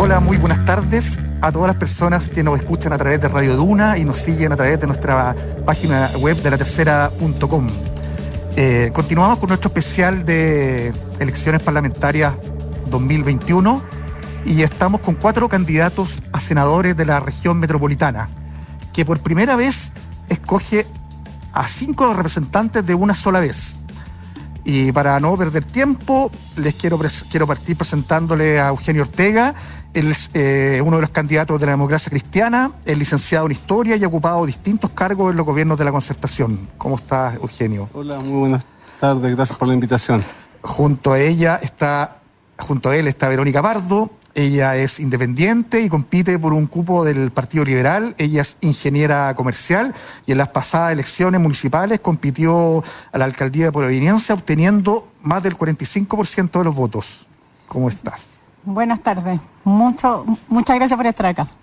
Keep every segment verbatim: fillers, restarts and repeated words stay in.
Hola, muy buenas tardes a todas las personas que nos escuchan a través de Radio Duna y nos siguen a través de nuestra página web de la tercera punto com. Eh, continuamos con nuestro especial de elecciones parlamentarias dos mil veintiuno y estamos con cuatro candidatos a senadores de la región metropolitana, que por primera vez escoge a cinco representantes de una sola vez. Y para no perder tiempo, les quiero, quiero partir presentándole a Eugenio Ortega. Él es eh, uno de los candidatos de la democracia cristiana, es licenciado en Historia y ha ocupado distintos cargos en los gobiernos de la Concertación. ¿Cómo estás, Eugenio? Hola, muy buenas tardes, gracias por la invitación. Junto a ella está, junto a él está Verónica Pardo. Ella es independiente y compite por un cupo del Partido Liberal. Ella es ingeniera comercial y en las pasadas elecciones municipales compitió a la alcaldía de Providencia obteniendo más del cuarenta y cinco por ciento de los votos. ¿Cómo estás? Buenas tardes. Mucho, muchas gracias por estar acá.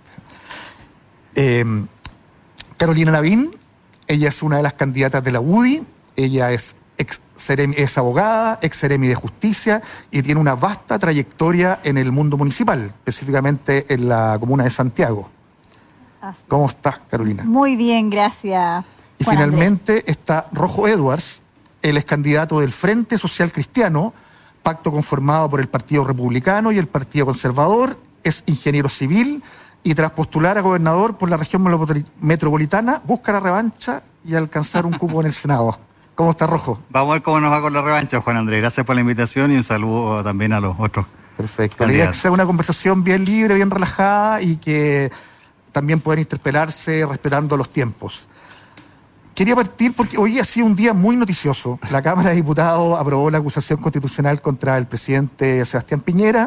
Eh, Carolina Lavín, ella es una de las candidatas de la U D I. Ella es ex es abogada, ex seremi de justicia y tiene una vasta trayectoria en el mundo municipal, específicamente en la comuna de Santiago. Así. ¿Cómo estás, Carolina? Muy bien, gracias. Y Juan finalmente Andrés. Está Rojo Edwards, él es candidato del Frente Social Cristiano, pacto conformado por el Partido Republicano y el Partido Conservador, es ingeniero civil y tras postular a gobernador por la región metropolitana busca la revancha y alcanzar un cupo en el Senado. ¿Cómo está, Rojo? Vamos a ver cómo nos va con la revancha, Juan Andrés. Gracias por la invitación y un saludo también a los otros. Perfecto. La idea es que sea una conversación bien libre, bien relajada y que también puedan interpelarse respetando los tiempos. Quería partir porque hoy ha sido un día muy noticioso. La Cámara de Diputados aprobó la acusación constitucional contra el presidente Sebastián Piñera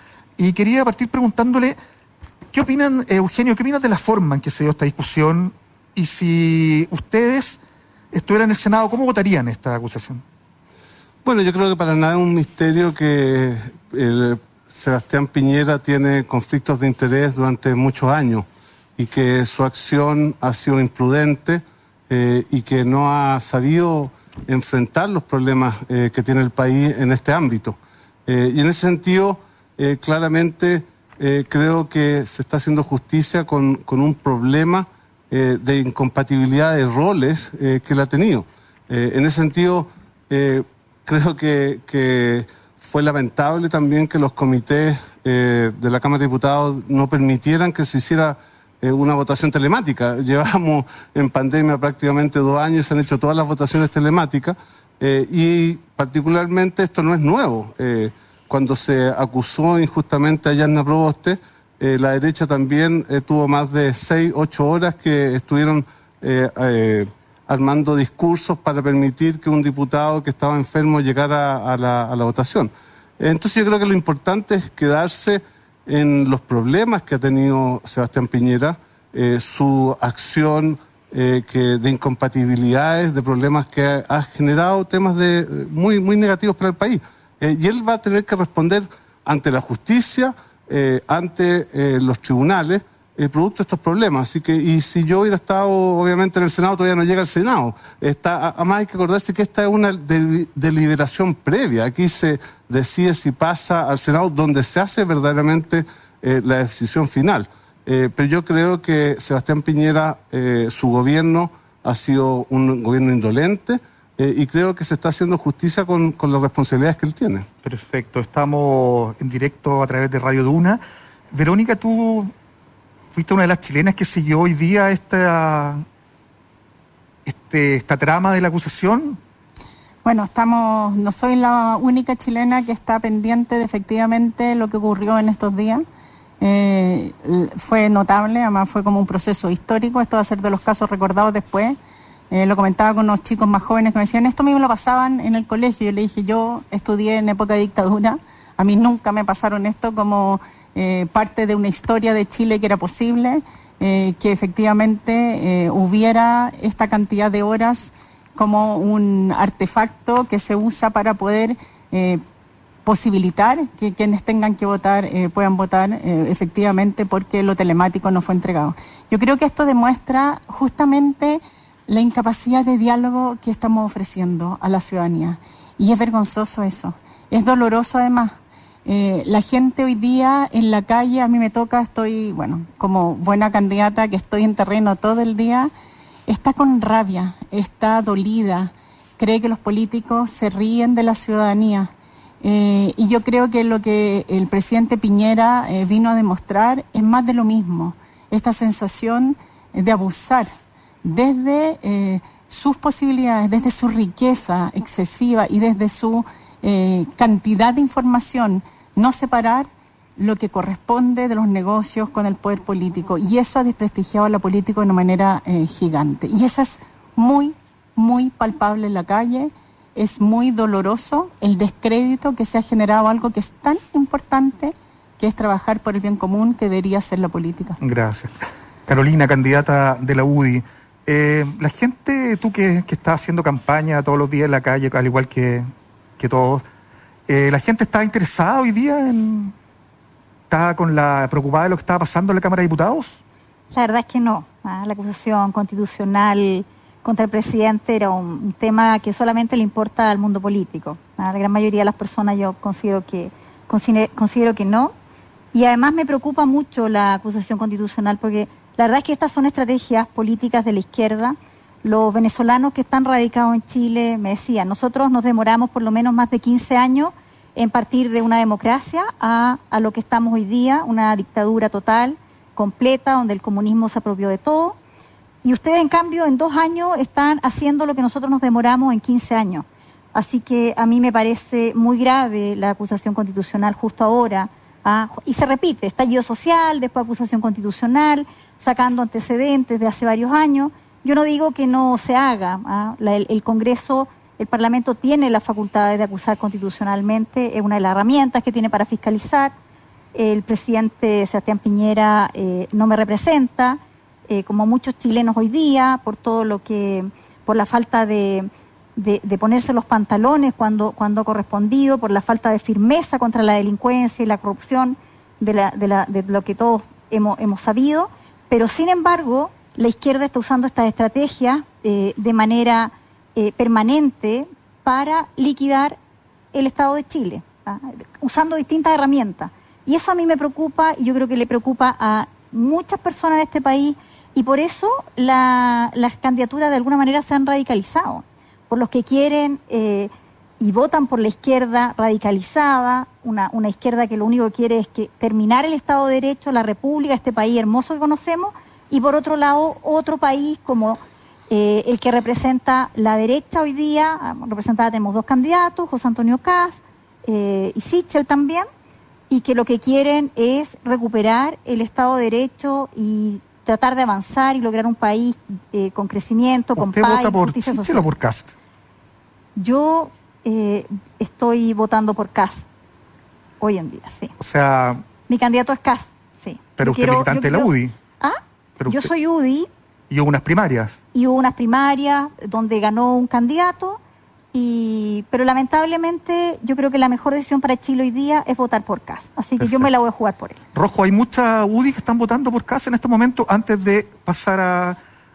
y quería partir preguntándole, ¿qué opinan, Eugenio, qué opinan de la forma en que se dio esta discusión y si ustedes estuvieran en el Senado, ¿cómo votarían esta acusación? Bueno, yo creo que para nada es un misterio que el Sebastián Piñera tiene conflictos de interés durante muchos años y que su acción ha sido imprudente eh, y que no ha sabido enfrentar los problemas eh, que tiene el país en este ámbito. Eh, y en ese sentido, eh, claramente eh, creo que se está haciendo justicia con, con un problema Eh, de incompatibilidad de roles eh, que él ha tenido. Eh, en ese sentido, eh, creo que, que fue lamentable también que los comités eh, de la Cámara de Diputados no permitieran que se hiciera eh, una votación telemática. Llevamos en pandemia prácticamente dos años y se han hecho todas las votaciones telemáticas eh, y particularmente esto no es nuevo. Eh, cuando se acusó injustamente a Yarna Proboste, Eh, la derecha también eh, tuvo más de seis, ocho horas que estuvieron eh, eh, armando discursos para permitir que un diputado que estaba enfermo llegara a la, a la votación. Entonces yo creo que lo importante es quedarse en los problemas que ha tenido Sebastián Piñera, eh, su acción eh, que de incompatibilidades, de problemas que ha, ha generado temas de, muy, muy negativos para el país. Eh, y él va a tener que responder ante la justicia, Eh, ante eh, los tribunales, eh, producto de estos problemas. Así que, y si yo hubiera estado, obviamente, en el Senado, todavía no llega al Senado. Está, además hay que acordarse que esta es una de, deliberación previa. Aquí se decide si pasa al Senado, donde se hace verdaderamente eh, la decisión final. Eh, pero yo creo que Sebastián Piñera, eh, su gobierno, ha sido un gobierno indolente, Eh, y creo que se está haciendo justicia con, con las responsabilidades que él tiene. Perfecto, estamos en directo a través de Radio Duna. Verónica, tú fuiste una de las chilenas que siguió hoy día esta, este, esta trama de la acusación. Bueno, estamos, no soy la única chilena que está pendiente de efectivamente lo que ocurrió en estos días. Eh, fue notable, además fue como un proceso histórico, esto va a ser de los casos recordados después. Eh, lo comentaba con unos chicos más jóvenes que me decían, esto a mí me lo pasaban en el colegio. Yo le dije, yo estudié en época de dictadura, a mí nunca me pasaron esto como eh, parte de una historia de Chile que era posible, eh, que efectivamente eh, hubiera esta cantidad de horas como un artefacto que se usa para poder eh, posibilitar que quienes tengan que votar eh, puedan votar eh, efectivamente porque lo telemático no fue entregado. Yo creo que esto demuestra justamente la incapacidad de diálogo que estamos ofreciendo a la ciudadanía. Y es vergonzoso eso. Es doloroso además. Eh, la gente hoy día en la calle, a mí me toca, estoy, bueno, como buena candidata que estoy en terreno todo el día, está con rabia, está dolida, cree que los políticos se ríen de la ciudadanía. Eh, y yo creo que lo que el presidente Piñera eh, vino a demostrar es más de lo mismo, esta sensación de abusar desde eh, sus posibilidades, desde su riqueza excesiva y desde su eh, cantidad de información, no separar lo que corresponde de los negocios con el poder político. Y eso ha desprestigiado a la política de una manera eh, gigante. Y eso es muy, muy palpable en la calle. Es muy doloroso el descrédito que se ha generado algo que es tan importante, que es trabajar por el bien común, que debería ser la política. Gracias. Carolina, candidata de la U D I. Eh, la gente, tú que, que estás haciendo campaña todos los días en la calle, al igual que, que todos, eh, ¿la gente está interesada hoy día en... está con la preocupada de lo que está pasando en la Cámara de Diputados? La verdad es que no. ¿Ah? La acusación constitucional contra el presidente era un, un tema que solamente le importa al mundo político. A la gran mayoría de las personas yo considero que, considero, considero que no. Y además me preocupa mucho la acusación constitucional porque la verdad es que estas son estrategias políticas de la izquierda. Los venezolanos que están radicados en Chile me decían, nosotros nos demoramos por lo menos más de quince años en partir de una democracia a, a lo que estamos hoy día, una dictadura total, completa, donde el comunismo se apropió de todo. Y ustedes, en cambio, en dos años están haciendo lo que nosotros nos demoramos en quince años. Así que a mí me parece muy grave la acusación constitucional justo ahora. ¿ah? Y se repite, estallido social, después acusación constitucional, sacando antecedentes de hace varios años. Yo no digo que no se haga. ¿ah? La, el, el Congreso, el Parlamento tiene las facultades de acusar constitucionalmente, es una de las herramientas que tiene para fiscalizar. El presidente Sebastián Piñera eh, no me representa. Eh, como muchos chilenos hoy día, por todo lo que, por la falta de, de, de ponerse los pantalones cuando, cuando ha correspondido, por la falta de firmeza contra la delincuencia y la corrupción de, la, de, la, de lo que todos hemos, hemos sabido, pero sin embargo la izquierda está usando estas estrategias eh, de manera eh, permanente para liquidar el Estado de Chile, ¿ah? usando distintas herramientas. Y eso a mí me preocupa y yo creo que le preocupa a muchas personas en este país. Y por eso la, las candidaturas de alguna manera se han radicalizado, por los que quieren eh, y votan por la izquierda radicalizada, una, una izquierda que lo único que quiere es que terminar el Estado de Derecho, la República, este país hermoso que conocemos, y por otro lado otro país como eh, el que representa la derecha hoy día. Representada tenemos dos candidatos, José Antonio Kast eh, y Sichel también, y que lo que quieren es recuperar el Estado de Derecho y tratar de avanzar y lograr un país eh, con crecimiento, con paz y justicia social. ¿Usted vota por Sichel o por Kast? Yo eh, estoy votando por Kast hoy en día, sí. O sea... Mi candidato es Kast, sí. Pero yo usted quiero, es militante de la U D I. ¿Ah? Pero yo usted... soy U D I. Y hubo unas primarias. Y hubo unas primarias donde ganó un candidato, y pero lamentablemente yo creo que la mejor decisión para Chile hoy día es votar por Kast. Así que Perfecto. Yo me la voy a jugar por él. Rojo, hay muchas U D I que están votando por Kast en este momento. Antes de pasar a,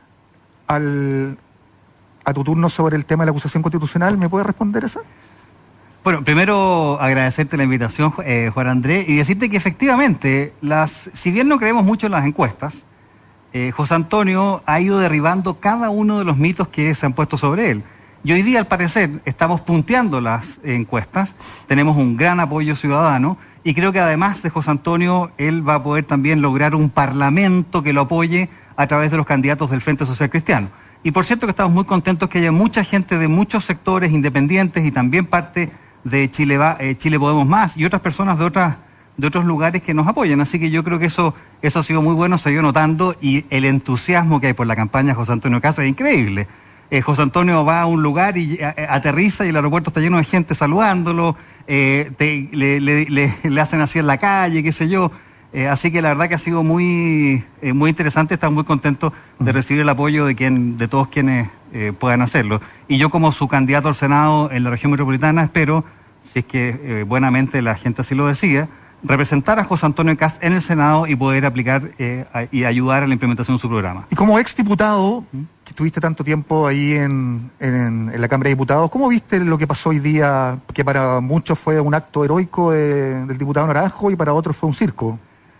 al, a tu turno sobre el tema de la acusación constitucional, ¿me puedes responder esa? Bueno, primero agradecerte la invitación, eh, Juan Andrés, y decirte que efectivamente, las, si bien no creemos mucho en las encuestas, eh, José Antonio ha ido derribando cada uno de los mitos que se han puesto sobre él. Y hoy día, al parecer, estamos punteando las encuestas, tenemos un gran apoyo ciudadano y creo que además de José Antonio, él va a poder también lograr un parlamento que lo apoye a través de los candidatos del Frente Social Cristiano. Y por cierto que estamos muy contentos que haya mucha gente de muchos sectores independientes y también parte de Chile, va, eh, Chile Podemos Más y otras personas de otras de otros lugares que nos apoyan. Así que yo creo que eso, eso ha sido muy bueno, se ha ido notando y el entusiasmo que hay por la campaña de José Antonio Kast es increíble. Eh, José Antonio va a un lugar y a, a, aterriza y el aeropuerto está lleno de gente saludándolo, eh, te, le, le, le, le hacen así en la calle, qué sé yo. Eh, así que la verdad que ha sido muy, eh, muy interesante, estamos muy contentos de recibir el apoyo de, quien, de todos quienes eh, puedan hacerlo. Y yo como su candidato al Senado en la región metropolitana espero, si es que eh, buenamente la gente así lo decía, representar a José Antonio Kast en el Senado y poder aplicar eh, a, y ayudar a la implementación de su programa. Y como exdiputado, que estuviste tanto tiempo ahí en, en, en la Cámara de Diputados, ¿cómo viste lo que pasó hoy día, que para muchos fue un acto heroico de, del diputado Naranjo y para otros fue un circo?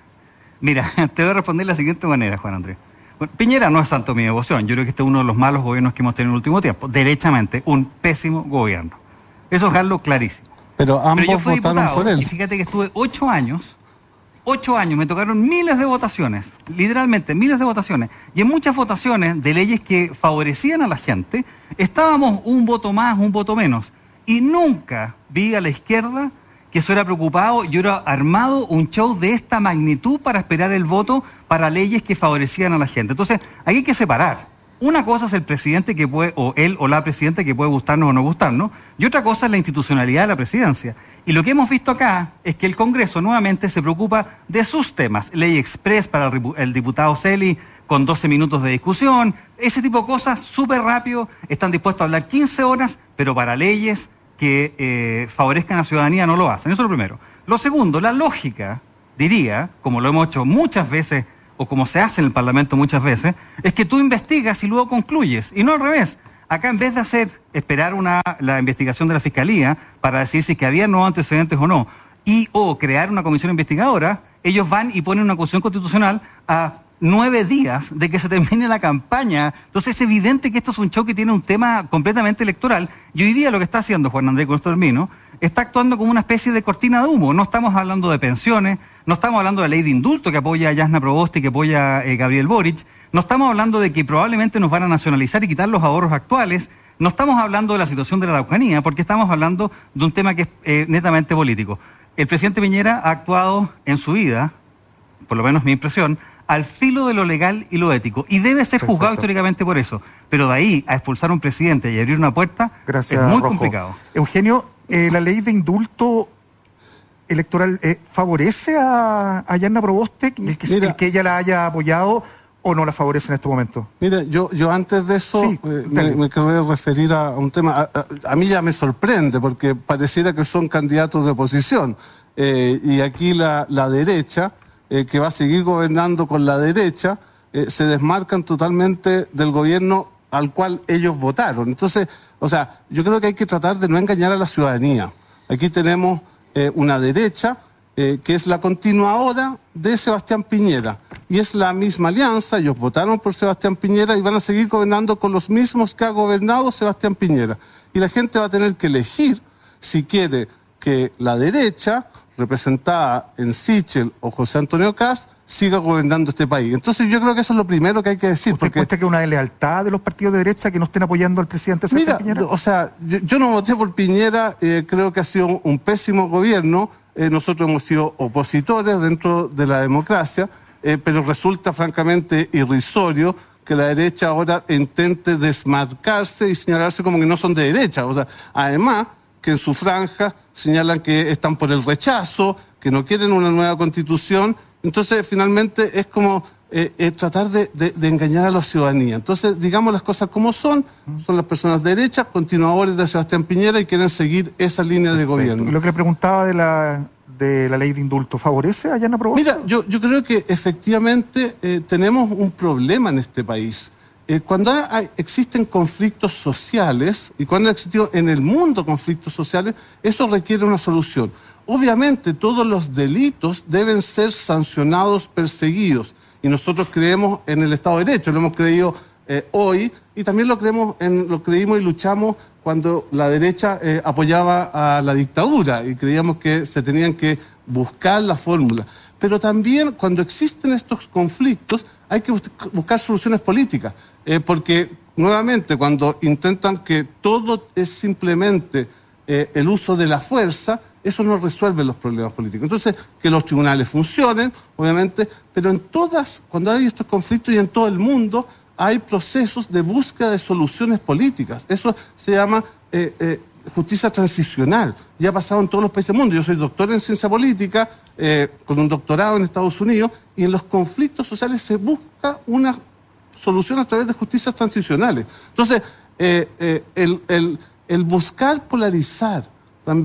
Mira, te voy a responder de la siguiente manera, Juan Andrés. Bueno, Piñera no es tanto mi devoción. Yo creo que este es uno de los malos gobiernos que hemos tenido en el último tiempo. Derechamente, un pésimo gobierno. Eso es dejarlo clarísimo. Pero ambos Pero yo fui votaron diputado, por él. y fíjate que estuve ocho años, ocho años, me tocaron miles de votaciones, literalmente miles de votaciones, y en muchas votaciones de leyes que favorecían a la gente, estábamos un voto más, un voto menos, y nunca vi a la izquierda que eso era preocupado y hubiera armado un show de esta magnitud para esperar el voto para leyes que favorecían a la gente. Entonces, aquí hay que separar. Una cosa es el presidente que puede, o él o la presidenta que puede gustarnos o no gustarnos, y otra cosa es la institucionalidad de la presidencia. Y lo que hemos visto acá es que el Congreso nuevamente se preocupa de sus temas. Ley express para el diputado Celi con doce minutos de discusión, ese tipo de cosas súper rápido, están dispuestos a hablar quince horas, pero para leyes que eh, favorezcan a la ciudadanía no lo hacen. Eso es lo primero. Lo segundo, la lógica, diría, como lo hemos hecho muchas veces, o como se hace en el Parlamento muchas veces, es que tú investigas y luego concluyes, y no al revés. Acá, en vez de hacer, esperar una, la investigación de la Fiscalía para decir si es que había nuevos antecedentes o no, y o crear una comisión investigadora, ellos van y ponen una acusación constitucional a nueve días de que se termine la campaña. Entonces es evidente que esto es un show que tiene un tema completamente electoral, y hoy día lo que está haciendo Juan Andrés, con esto termino, está actuando como una especie de cortina de humo. No estamos hablando de pensiones, no estamos hablando de la ley de indulto que apoya a Jasna Proboste y que apoya a eh, Gabriel Boric, no estamos hablando de que probablemente nos van a nacionalizar y quitar los ahorros actuales, no estamos hablando de la situación de la Araucanía, porque estamos hablando de un tema que es eh, netamente político. El presidente Piñera ha actuado en su vida, por lo menos mi impresión, al filo de lo legal y lo ético, y debe ser Perfecto. juzgado históricamente por eso. Pero de ahí a expulsar a un presidente y abrir una puerta, Gracias, es muy Rojo. complicado. Eugenio, eh, la ley de indulto electoral eh, favorece a, a Jasna Proboste, el que, Mira. el que ella la haya apoyado, o no la favorece en este momento. Mira, yo, yo antes de eso Sí, eh, dale. me, me quería referir a un tema. A, a- a mí ya me sorprende porque pareciera que son candidatos de oposición. Eh, y aquí la, la derecha, eh, que va a seguir gobernando con la derecha, eh, se desmarcan totalmente del gobierno al cual ellos votaron. Entonces, o sea, yo creo que hay que tratar de no engañar a la ciudadanía. Aquí tenemos eh, una derecha eh, que es la continuadora de Sebastián Piñera. Y es la misma alianza, ellos votaron por Sebastián Piñera y van a seguir gobernando con los mismos que ha gobernado Sebastián Piñera. Y la gente va a tener que elegir si quiere que la derecha, representada en Sichel o José Antonio Kast, siga gobernando este país. Entonces yo creo que eso es lo primero que hay que decir. ¿Usted Porque encuentra que es una deslealtad de los partidos de derecha que no estén apoyando al presidente Mira, Sebastián Piñera? o sea, yo, yo no voté por Piñera, eh, creo que ha sido un, un pésimo gobierno, eh, nosotros hemos sido opositores dentro de la democracia, eh, pero resulta francamente irrisorio que la derecha ahora intente desmarcarse y señalarse como que no son de derecha. O sea, además que en su franja señalan que están por el rechazo, que no quieren una nueva constitución. Entonces, finalmente, es como eh, eh, tratar de, de, de engañar a la ciudadanía. Entonces, digamos las cosas como son. Son las personas de derecha, continuadores de Sebastián Piñera y quieren seguir esa línea de Y gobierno. lo que le preguntaba de la, de la ley de indulto, ¿favorece a Jasna Proboste? Mira, yo, yo creo que efectivamente eh, tenemos un problema en este país. Eh, cuando hay- existen conflictos sociales y cuando ha existido en el mundo conflictos sociales, eso requiere una solución. Obviamente todos los delitos deben ser sancionados, perseguidos, y nosotros creemos en el Estado de Derecho, lo hemos creído eh, hoy, y también lo creemos en, lo creímos y luchamos cuando la derecha eh, apoyaba a la dictadura y creíamos que se tenían que buscar la fórmula. Pero también cuando existen estos conflictos hay que bus- buscar soluciones políticas, eh, porque nuevamente cuando intentan que todo es simplemente eh, el uso de la fuerza, eso no resuelve los problemas políticos. Entonces, que los tribunales funcionen, obviamente, pero en todas, cuando hay estos conflictos y en todo el mundo, hay procesos de búsqueda de soluciones políticas. Eso se llama eh, eh, justicia transicional. Ya ha pasado en todos los países del mundo. Yo soy doctor en ciencia política, eh, con un doctorado en Estados Unidos, y en los conflictos sociales se busca una solución a través de justicias transicionales. Entonces, eh, eh, el, el, el buscar polarizar también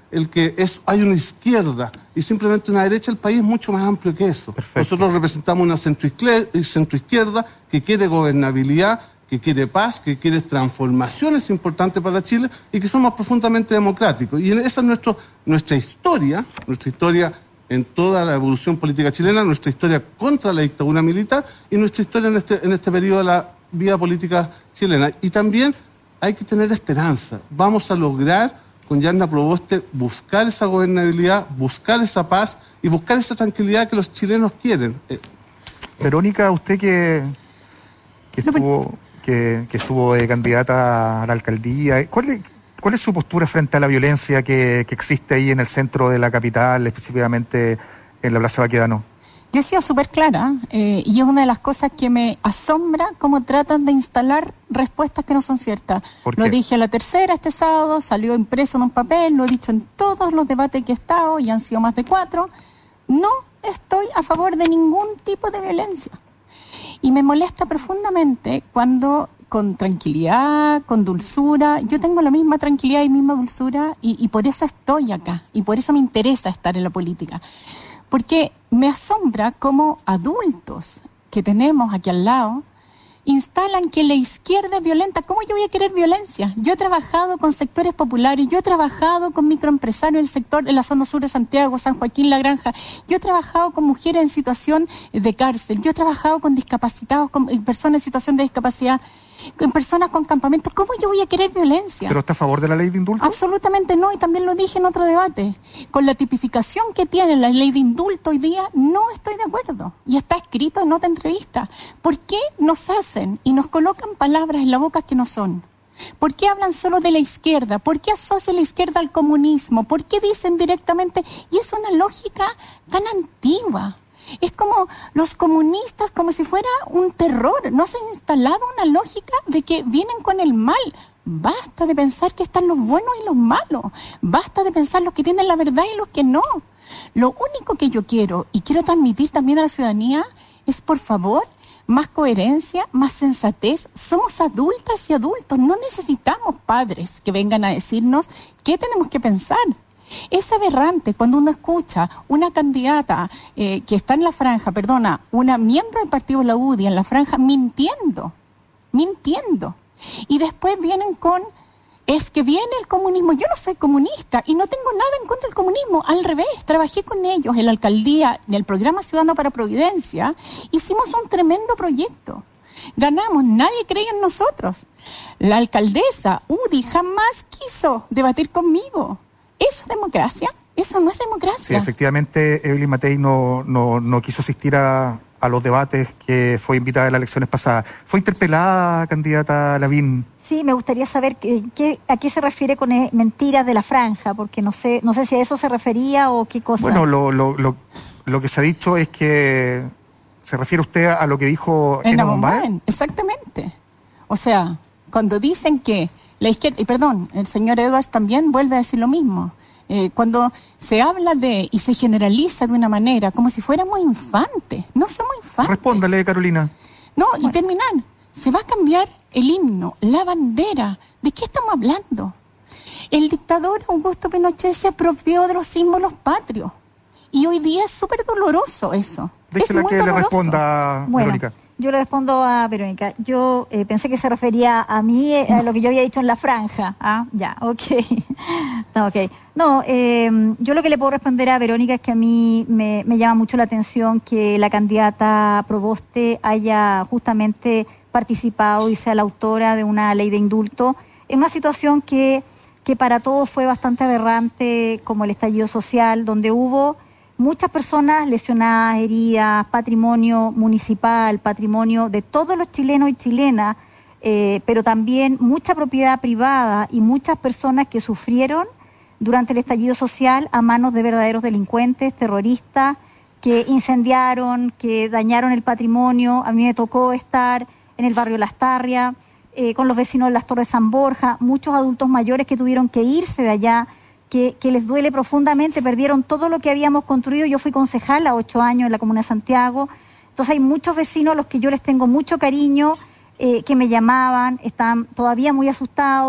el que es, hay una izquierda y simplemente una derecha. El país es mucho más amplio que eso. Perfecto. Nosotros representamos una centroizquierda que quiere gobernabilidad, que quiere paz, que quiere transformaciones importantes para Chile y que somos profundamente democráticos. Y esa es nuestro, nuestra historia, nuestra historia en toda la evolución política chilena, nuestra historia contra la dictadura militar y nuestra historia en este, en este periodo de la vida política chilena. Y también hay que tener esperanza. Vamos a lograr con Yarna Proboste buscar esa gobernabilidad, buscar esa paz y buscar esa tranquilidad que los chilenos quieren. Verónica, usted que, que estuvo, que, que estuvo de candidata a la alcaldía, ¿cuál es, cuál es su postura frente a la violencia que, que existe ahí en el centro de la capital, específicamente en la Plaza Baquedano? Yo he sido súper clara eh, y es una de las cosas que me asombra cómo tratan de instalar respuestas que no son ciertas. Lo dije a la tercera este sábado, salió impreso en un papel, lo he dicho en todos los debates que he estado y han sido más de cuatro. No estoy a favor de ningún tipo de violencia. Y me molesta profundamente cuando con tranquilidad, con dulzura, yo tengo la misma tranquilidad y misma dulzura y, y por eso estoy acá y por eso me interesa estar en la política. Porque me asombra cómo adultos que tenemos aquí al lado instalan que la izquierda es violenta. ¿Cómo yo voy a querer violencia? Yo he trabajado con sectores populares, yo he trabajado con microempresarios en el sector, en la zona sur de Santiago, San Joaquín, La Granja. Yo he trabajado con mujeres en situación de cárcel. Yo he trabajado con discapacitados, con personas en situación de discapacidad, con personas con campamentos. ¿Cómo yo voy a querer violencia? ¿Pero está a favor de la ley de indulto? Absolutamente no, y también lo dije en otro debate. Con la tipificación que tiene la ley de indulto hoy día, no estoy de acuerdo. Y está escrito en otra entrevista. ¿Por qué nos hacen y nos colocan palabras en la boca que no son? ¿Por qué hablan solo de la izquierda? ¿Por qué asocian la izquierda al comunismo? ¿Por qué dicen directamente? Y es una lógica tan antigua. Es como los comunistas, como si fuera un terror. No se ha instalado una lógica de que vienen con el mal. Basta de pensar que están los buenos y los malos. Basta de pensar los que tienen la verdad y los que no. Lo único que yo quiero, y quiero transmitir también a la ciudadanía, es por favor, más coherencia, más sensatez. Somos adultas y adultos. No necesitamos padres que vengan a decirnos qué tenemos que pensar. Es aberrante cuando uno escucha una candidata eh, que está en la franja, perdona, una miembro del partido La U D I en la franja mintiendo, mintiendo. Y después vienen con, es que viene el comunismo. Yo no soy comunista y no tengo nada en contra del comunismo. Al revés, trabajé con ellos en la alcaldía, en el programa Ciudadano para Providencia. Hicimos un tremendo proyecto. Ganamos, nadie creía en nosotros. La alcaldesa U D I jamás quiso debatir conmigo. ¿Eso es democracia? Eso no es democracia. Sí, efectivamente, Evelyn Matei no, no, no quiso asistir a, a los debates que fue invitada en las elecciones pasadas. ¿Fue interpelada, candidata Lavín? Sí, me gustaría saber qué, qué, a qué se refiere con mentiras de la franja, porque no sé no sé si a eso se refería o qué cosa. Bueno, lo, lo, lo, lo que se ha dicho es que se refiere usted a lo que dijo Ena Bombaen. Exactamente. O sea, cuando dicen que la izquierda, y perdón, el señor Edwards también vuelve a decir lo mismo. Eh, cuando se habla de y se generaliza de una manera como si fuéramos infantes. No somos infantes. Respóndale, Carolina. No, y terminar. Se va a cambiar el himno, la bandera. ¿De qué estamos hablando? El dictador Augusto Pinochet se apropió de los símbolos patrios. Y hoy día es súper doloroso eso. Déjela es muy que doloroso. le responda, bueno, Verónica. Yo le respondo a Verónica. Yo eh, pensé que se refería a mí, eh, a lo que yo había dicho en la franja. Ah, ya, ok. no, okay. no eh, yo lo que le puedo responder a Verónica es que a mí me, me llama mucho la atención que la candidata Proboste haya justamente participado y sea la autora de una ley de indulto en una situación que, que para todos fue bastante aberrante, como el estallido social, donde hubo muchas personas lesionadas, heridas, patrimonio municipal, patrimonio de todos los chilenos y chilenas, eh, pero también mucha propiedad privada y muchas personas que sufrieron durante el estallido social a manos de verdaderos delincuentes, terroristas, que incendiaron, que dañaron el patrimonio. A mí me tocó estar en el barrio Lastarria, eh, con los vecinos de las Torres San Borja, muchos adultos mayores que tuvieron que irse de allá, Que, que les duele profundamente, perdieron todo lo que habíamos construido. Yo fui concejala ocho años en la Comuna de Santiago, entonces hay muchos vecinos a los que yo les tengo mucho cariño, eh, que me llamaban, están todavía muy asustados,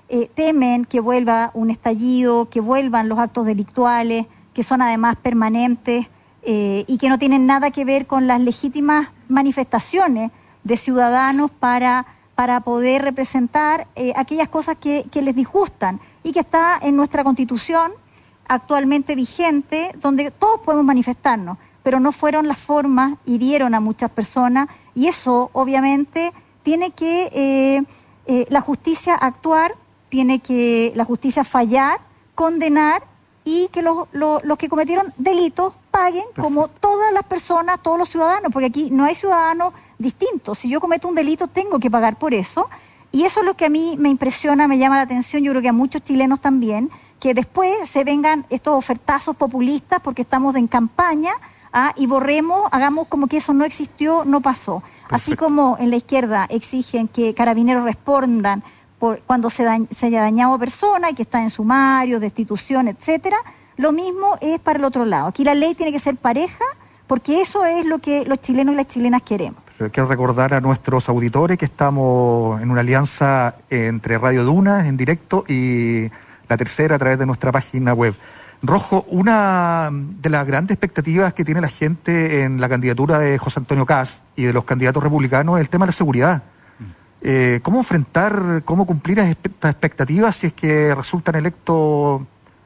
eh, temen que vuelva un estallido, que vuelvan los actos delictuales, que son además permanentes eh, y que no tienen nada que ver con las legítimas manifestaciones de ciudadanos para, para poder representar eh, aquellas cosas que, que les disgustan y que está en nuestra Constitución actualmente vigente, donde todos podemos manifestarnos, pero no fueron las formas, hirieron a muchas personas y eso obviamente tiene que eh, eh, la justicia actuar, tiene que la justicia fallar, condenar y que los, los, los que cometieron delitos paguen como todas las personas, todos los ciudadanos, porque aquí no hay ciudadanos distintos. Si yo cometo un delito tengo que pagar por eso y eso es lo que a mí me impresiona, me llama la atención, yo creo que a muchos chilenos también, que después se vengan estos ofertazos populistas porque estamos en campaña ¿ah? y borremos, hagamos como que eso no existió, no pasó. Perfecto. Así como en la izquierda exigen que Carabineros respondan por cuando se, da, se haya dañado a persona y que está en sumario, destitución, etcétera, lo mismo es para el otro lado. Aquí la ley tiene que ser pareja porque eso es lo que los chilenos y las chilenas queremos. Quiero recordar a nuestros auditores que estamos en una alianza entre Radio Duna en directo y La Tercera a través de nuestra página web. Rojo, una de las grandes expectativas que tiene la gente en la candidatura de José Antonio Kast y de los candidatos republicanos es el tema de la seguridad. Eh, ¿Cómo enfrentar, cómo cumplir estas expectativas si es que resultan electos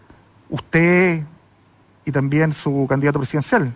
usted y también su candidato presidencial?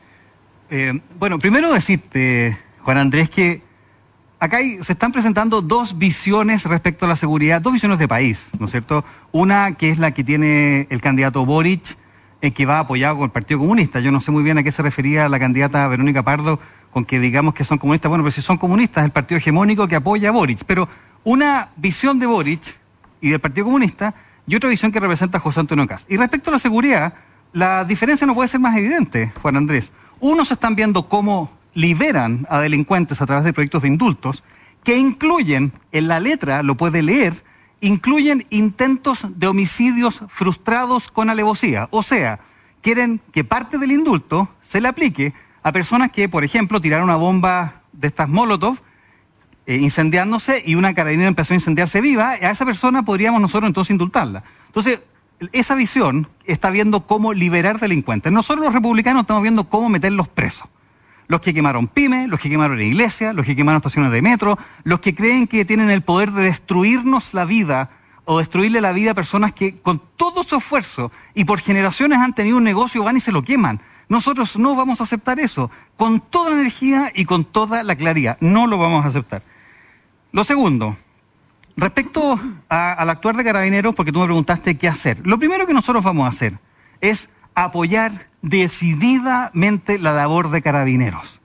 Eh, bueno, primero decirte, Juan Andrés, que acá hay, se están presentando dos visiones respecto a la seguridad, dos visiones de país, ¿no es cierto? Una que es la que tiene el candidato Boric, eh, que va apoyado con el Partido Comunista. Yo no sé muy bien a qué se refería la candidata Verónica Pardo con que digamos que son comunistas. Bueno, pero si son comunistas, es el partido hegemónico que apoya a Boric. Pero una visión de Boric y del Partido Comunista y otra visión que representa a José Antonio Kast. Y respecto a la seguridad, la diferencia no puede ser más evidente, Juan Andrés. Unos están viendo cómo liberan a delincuentes a través de proyectos de indultos que incluyen, en la letra, lo puede leer, incluyen intentos de homicidios frustrados con alevosía. O sea, quieren que parte del indulto se le aplique a personas que, por ejemplo, tiraron una bomba de estas Molotov eh, incendiándose y una carabinera empezó a incendiarse viva. A esa persona podríamos nosotros entonces indultarla. Entonces, esa visión está viendo cómo liberar delincuentes. Nosotros los republicanos estamos viendo cómo meterlos presos. Los que quemaron pymes, los que quemaron iglesias, los que quemaron estaciones de metro, los que creen que tienen el poder de destruirnos la vida o destruirle la vida a personas que con todo su esfuerzo y por generaciones han tenido un negocio, van y se lo queman. Nosotros no vamos a aceptar eso, con toda la energía y con toda la claridad. No lo vamos a aceptar. Lo segundo, respecto a, al actuar de Carabineros, porque tú me preguntaste qué hacer. Lo primero que nosotros vamos a hacer es apoyar decididamente la labor de Carabineros.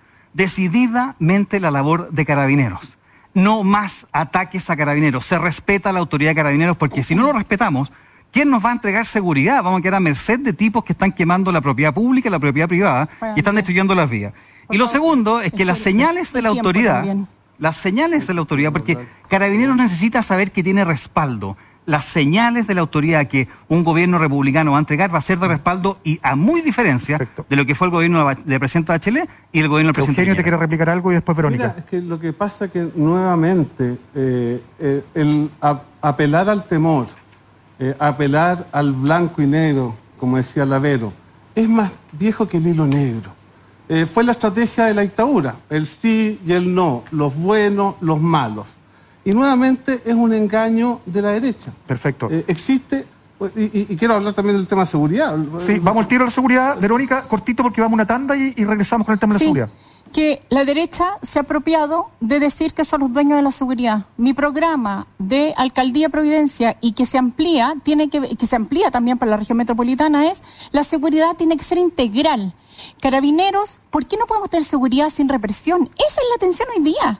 Decididamente la labor de Carabineros. No más ataques a Carabineros. Se respeta la autoridad de Carabineros porque si no lo respetamos, ¿quién nos va a entregar seguridad? Vamos a quedar a merced de tipos que están quemando la propiedad pública y la propiedad privada y están destruyendo las vías. Y lo segundo es que las señales de la autoridad, las señales de la autoridad, porque Carabineros necesita saber que tiene respaldo. Las señales de la autoridad que un gobierno republicano va a entregar va a ser de respaldo y a muy diferencia Perfecto. de lo que fue el gobierno del presidente Bachelet y el gobierno del presidente Eugenio, Piñera. Te quiere replicar algo y después Verónica. Mira, es que lo que pasa es que nuevamente eh, eh, el a, apelar al temor, eh, apelar al blanco y negro, como decía Lavero, es más viejo que el hilo negro. Eh, fue la estrategia de la dictadura, el sí y el no, los buenos, los malos. Y nuevamente es un engaño de la derecha. Perfecto. Eh, existe, y, y, y quiero hablar también del tema de seguridad. Sí, vamos al tiro de la seguridad. Verónica, cortito porque vamos a una tanda y, y regresamos con el tema de la sí, seguridad. Que la derecha se ha apropiado de decir que son los dueños de la seguridad. Mi programa de Alcaldía Providencia y que se amplía, tiene que, que se amplía también para la región metropolitana es, la seguridad tiene que ser integral. Carabineros, ¿por qué no podemos tener seguridad sin represión? Esa es la tensión hoy día.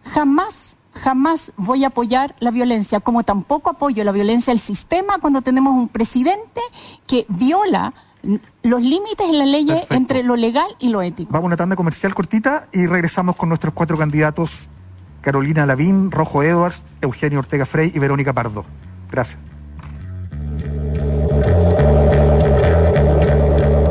Jamás Jamás voy a apoyar la violencia, como tampoco apoyo la violencia del sistema cuando tenemos un presidente que viola los límites en la ley entre lo legal y lo ético. Vamos a una tanda comercial cortita y regresamos con nuestros cuatro candidatos: Carolina Lavín, Rojo Edwards, Eugenio Ortega Frey y Verónica Pardo. Gracias.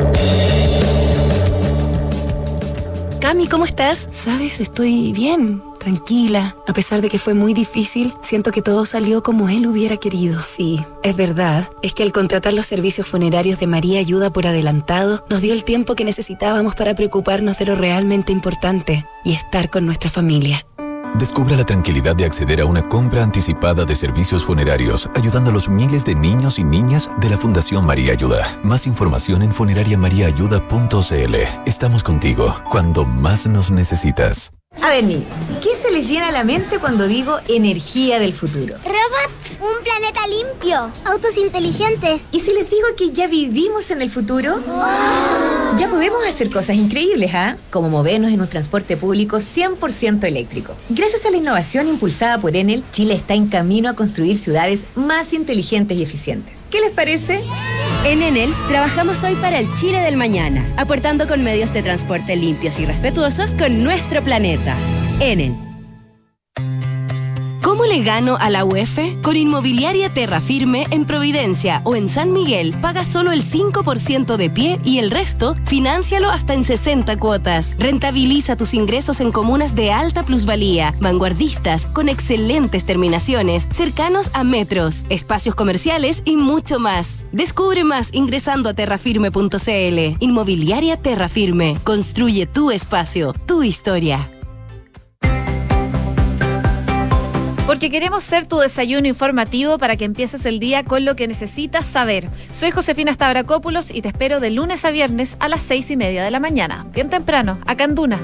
Cami, ¿cómo estás? Sabes, estoy bien. tranquila. A pesar de que fue muy difícil, siento que todo salió como él hubiera querido. Sí, es verdad. Es que al contratar los servicios funerarios de María Ayuda por adelantado, nos dio el tiempo que necesitábamos para preocuparnos de lo realmente importante y estar con nuestra familia. Descubra la tranquilidad de acceder a una compra anticipada de servicios funerarios, ayudando a los miles de niños y niñas de la Fundación María Ayuda. Más información en funeraria maría ayuda punto c l. Estamos contigo cuando más nos necesitas. A ver, niños, ¿qué se les viene a la mente cuando digo energía del futuro? Robots, un planeta limpio, autos inteligentes. ¿Y si les digo que ya vivimos en el futuro? ¡Wow! Ya podemos hacer cosas increíbles, ¿ah? ¿eh? Como movernos en un transporte público cien por ciento eléctrico. Gracias a la innovación impulsada por Enel, Chile está en camino a construir ciudades más inteligentes y eficientes. ¿Qué les parece? En Enel trabajamos hoy para el Chile del mañana, aportando con medios de transporte limpios y respetuosos con nuestro planeta. Enel. ¿Cómo le gano a la U E F? Con Inmobiliaria Terra Firme en Providencia o en San Miguel, paga solo el cinco por ciento de pie y el resto, fináncialo hasta en sesenta cuotas. Rentabiliza tus ingresos en comunas de alta plusvalía, vanguardistas, con excelentes terminaciones, cercanos a metros, espacios comerciales y mucho más. Descubre más ingresando a terrafirme punto c l. Inmobiliaria Terra Firme. Construye tu espacio, tu historia. Porque queremos ser tu desayuno informativo para que empieces el día con lo que necesitas saber. Soy Josefina Stavrakopoulos y te espero de lunes a viernes a las seis y media de la mañana. Bien temprano, acá en Duna.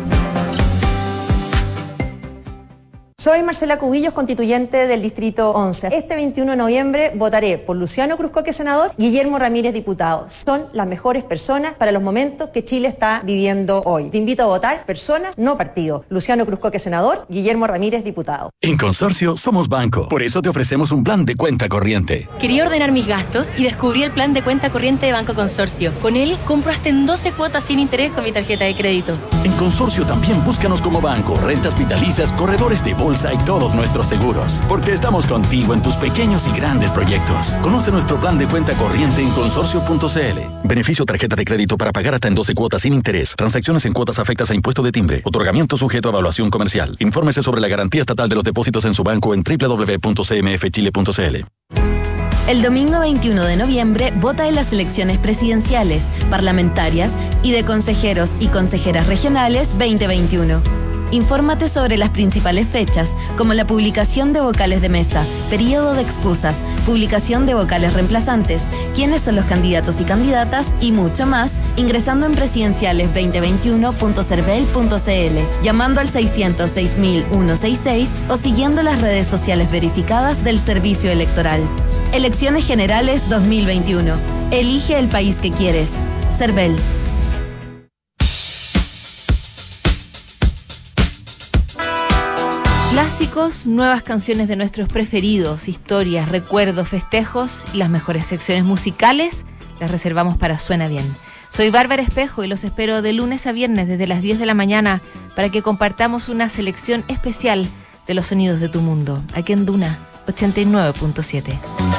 Soy Marcela Cubillos, constituyente del Distrito once. Este veintiuno de noviembre votaré por Luciano Cruzcoque, senador, Guillermo Ramírez, diputado. Son las mejores personas para los momentos que Chile está viviendo hoy. Te invito a votar personas, no partido. Luciano Cruzcoque, senador, Guillermo Ramírez, diputado. En Consorcio somos banco, por eso te ofrecemos un plan de cuenta corriente. Quería ordenar mis gastos y descubrí el plan de cuenta corriente de Banco Consorcio. Con él compro hasta en doce cuotas sin interés con mi tarjeta de crédito. En Consorcio también búscanos como banco, rentas vitalicias, corredores de bolsa y todos nuestros seguros. Porque estamos contigo en tus pequeños y grandes proyectos. Conoce nuestro plan de cuenta corriente en consorcio punto c l. Beneficio tarjeta de crédito para pagar hasta en doce cuotas sin interés. Transacciones en cuotas afectas a impuesto de timbre. Otorgamiento sujeto a evaluación comercial. Infórmese sobre la garantía estatal de los depósitos en su banco en doble u doble u doble u punto c m f chile punto c l. El domingo veintiuno de noviembre vota en las elecciones presidenciales, parlamentarias y de consejeros y consejeras regionales veinte veintiuno. Infórmate sobre las principales fechas, como la publicación de vocales de mesa, periodo de excusas, publicación de vocales reemplazantes, quiénes son los candidatos y candidatas y mucho más, ingresando en presidenciales veinte veintiuno punto cervel punto c l, llamando al seiscientos seis mil ciento sesenta y seis o siguiendo las redes sociales verificadas del Servicio Electoral. Elecciones Generales dos mil veintiuno. Elige el país que quieres. Cervel. Clásicos, nuevas canciones de nuestros preferidos, historias, recuerdos, festejos y las mejores secciones musicales las reservamos para Suena Bien. Soy Bárbara Espejo y los espero de lunes a viernes desde las diez de la mañana para que compartamos una selección especial de los sonidos de tu mundo, aquí en Duna ochenta y nueve punto siete.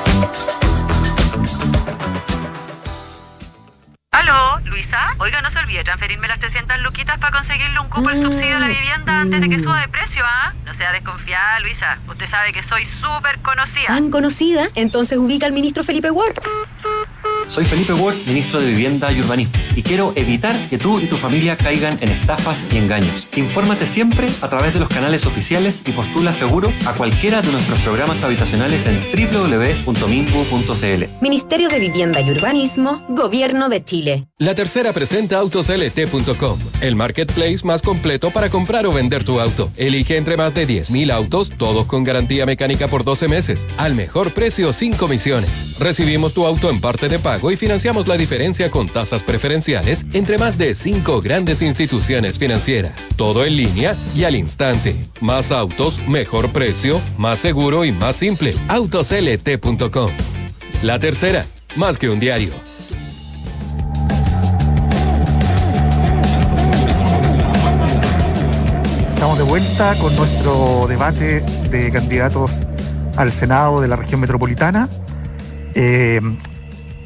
¿Aló, Luisa? Oiga, no se olvide transferirme las trescientas luquitas para conseguirle un cupo al subsidio a la vivienda antes de que suba de precio, ¿ah? No sea desconfiada, Luisa. Usted sabe que soy súper conocida. ¿Tan conocida? Entonces ubica al ministro Felipe Ward. Soy Felipe Ward, ministro de Vivienda y Urbanismo, y quiero evitar que tú y tu familia caigan en estafas y engaños. Infórmate siempre a través de los canales oficiales y postula seguro a cualquiera de nuestros programas habitacionales en doble u doble u doble u punto minbu punto c l. Ministerio de Vivienda y Urbanismo, Gobierno de Chile. La Tercera presenta autos l t punto com, el marketplace más completo para comprar o vender tu auto. Elige entre más de diez mil autos, todos con garantía mecánica por doce meses, al mejor precio sin comisiones. Recibimos tu auto en parte de pago y financiamos la diferencia con tasas preferenciales entre más de cinco grandes instituciones financieras. Todo en línea y al instante. Más autos, mejor precio, más seguro y más simple. autos l t punto com. La Tercera, más que un diario. Estamos de vuelta con nuestro debate de candidatos al Senado de la región metropolitana. Eh,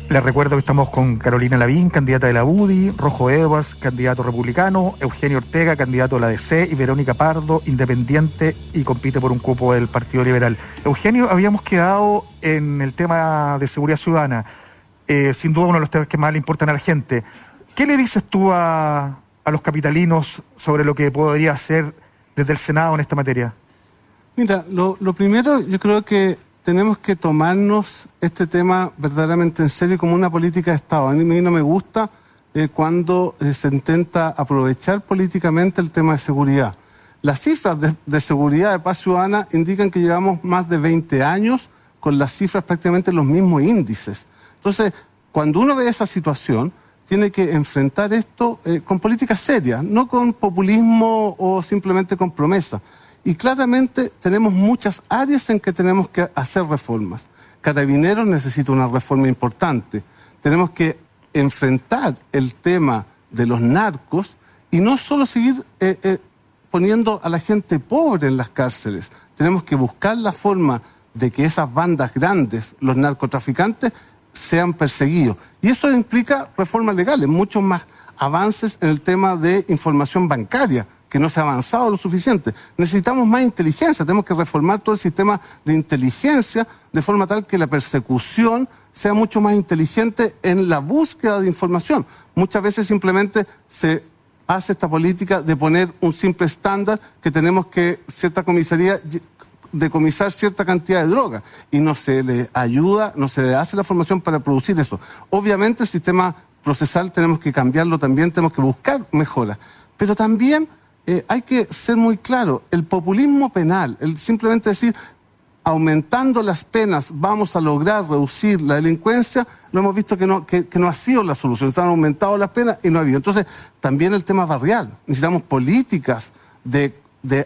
Les recuerdo que estamos con Carolina Lavín, candidata de la U D I, Rojo Edwards, candidato republicano, Eugenio Ortega, candidato de la D C, y Verónica Pardo, independiente y compite por un cupo del Partido Liberal. Eugenio, habíamos quedado en el tema de seguridad ciudadana, eh, sin duda uno de los temas que más le importan a la gente. ¿Qué le dices tú a, a los capitalinos sobre lo que podría hacer desde el Senado en esta materia? Mira, lo, lo primero, yo creo que tenemos que tomarnos este tema verdaderamente en serio como una política de Estado. A mí no me gusta eh, cuando eh, se intenta aprovechar políticamente el tema de seguridad. Las cifras de, de seguridad de paz ciudadana indican que llevamos más de veinte años con las cifras prácticamente los mismos índices. Entonces, cuando uno ve esa situación, tiene que enfrentar esto eh, con políticas serias, no con populismo o simplemente con promesa. Y claramente tenemos muchas áreas en que tenemos que hacer reformas. Carabineros necesita una reforma importante. Tenemos que enfrentar el tema de los narcos y no solo seguir eh, eh, poniendo a la gente pobre en las cárceles. Tenemos que buscar la forma de que esas bandas grandes, los narcotraficantes, sean perseguidos. Y eso implica reformas legales, muchos más avances en el tema de información bancaria, que no se ha avanzado lo suficiente. Necesitamos más inteligencia, tenemos que reformar todo el sistema de inteligencia de forma tal que la persecución sea mucho más inteligente en la búsqueda de información. Muchas veces simplemente se hace esta política de poner un simple estándar que tenemos que cierta comisaría decomisar cierta cantidad de droga y no se le ayuda, no se le hace la formación para producir eso. Obviamente el sistema procesal tenemos que cambiarlo también, tenemos que buscar mejoras, pero también Eh, hay que ser muy claro, el populismo penal, el simplemente decir, aumentando las penas vamos a lograr reducir la delincuencia, lo hemos visto que no, que, que no ha sido la solución, se han aumentado las penas y no ha habido. Entonces, también el tema barrial, necesitamos políticas de, de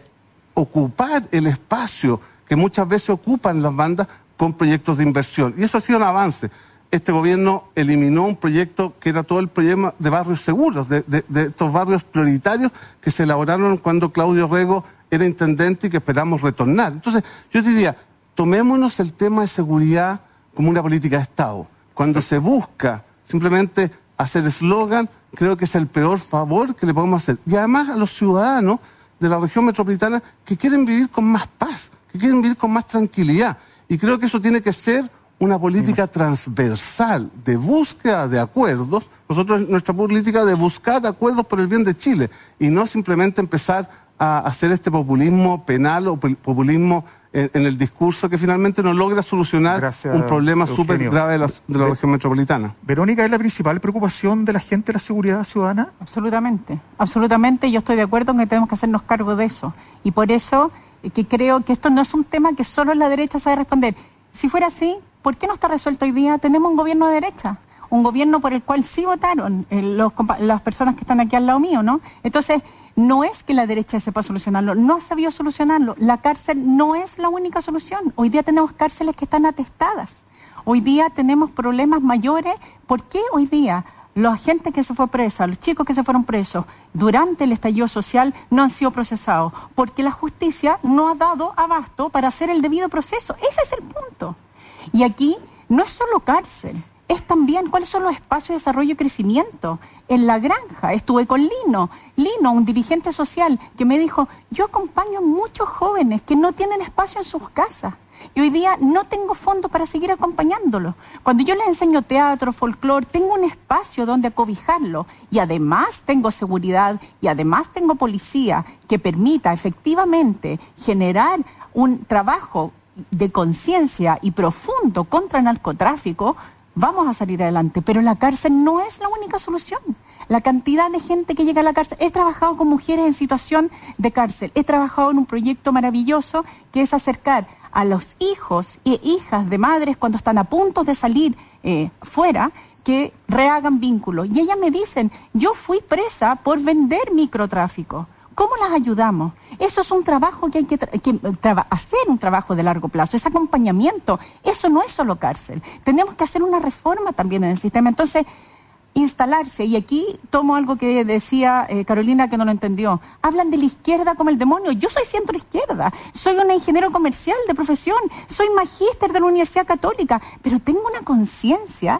ocupar el espacio que muchas veces ocupan las bandas con proyectos de inversión. Y eso ha sido un avance. Este gobierno eliminó un proyecto que era todo el problema de barrios seguros, de, de, de estos barrios prioritarios que se elaboraron cuando Claudio Rego era intendente y que esperamos retornar. Entonces, yo diría, tomémonos el tema de seguridad como una política de Estado. Cuando se busca simplemente hacer eslogan, creo que es el peor favor que le podemos hacer. Y además a los ciudadanos de la región metropolitana que quieren vivir con más paz, que quieren vivir con más tranquilidad. Y creo que eso tiene que ser una política transversal de búsqueda de acuerdos. Nosotros, nuestra política de buscar acuerdos por el bien de Chile y no simplemente empezar a hacer este populismo penal o populismo en, en el discurso que finalmente no logra solucionar Gracias, un problema súper grave de la, de la región metropolitana. Verónica, ¿es la principal preocupación de la gente la seguridad ciudadana? Absolutamente, absolutamente. Yo estoy de acuerdo en que tenemos que hacernos cargo de eso. Y por eso que creo que esto no es un tema que solo la derecha sabe responder. Si fuera así, ¿por qué no está resuelto hoy día? Tenemos un gobierno de derecha, un gobierno por el cual sí votaron eh, los, las personas que están aquí al lado mío, ¿no? Entonces, no es que la derecha sepa solucionarlo, no ha sabido solucionarlo. La cárcel no es la única solución. Hoy día tenemos cárceles que están atestadas. Hoy día tenemos problemas mayores. ¿Por qué hoy día la gente que se fue presa, los chicos que se fueron presos durante el estallido social no han sido procesados? Porque la justicia no ha dado abasto para hacer el debido proceso. Ese es el punto. Y aquí no es solo cárcel, es también cuáles son los espacios de desarrollo y crecimiento. En La Granja estuve con Lino, Lino, un dirigente social, que me dijo, yo acompaño a muchos jóvenes que no tienen espacio en sus casas. Y hoy día no tengo fondos para seguir acompañándolos. Cuando yo les enseño teatro, folclore, tengo un espacio donde acobijarlo. Y además tengo seguridad y además tengo policía que permita efectivamente generar un trabajo de conciencia y profundo contra el narcotráfico. Vamos a salir adelante, pero la cárcel no es la única solución. La cantidad de gente que llega a la cárcel, he trabajado con mujeres en situación de cárcel, he trabajado en un proyecto maravilloso que es acercar a los hijos e hijas de madres cuando están a punto de salir eh, fuera, que rehagan vínculos. Y ellas me dicen, yo fui presa por vender microtráfico. ¿Cómo las ayudamos? Eso es un trabajo que hay que, que traba, hacer, un trabajo de largo plazo, es acompañamiento. Eso no es solo cárcel. Tenemos que hacer una reforma también en el sistema. Entonces, instalarse, y aquí tomo algo que decía eh, Carolina que no lo entendió. Hablan de la izquierda como el demonio. Yo soy centro izquierda, soy una ingeniero comercial de profesión, soy magíster de la Universidad Católica, pero tengo una conciencia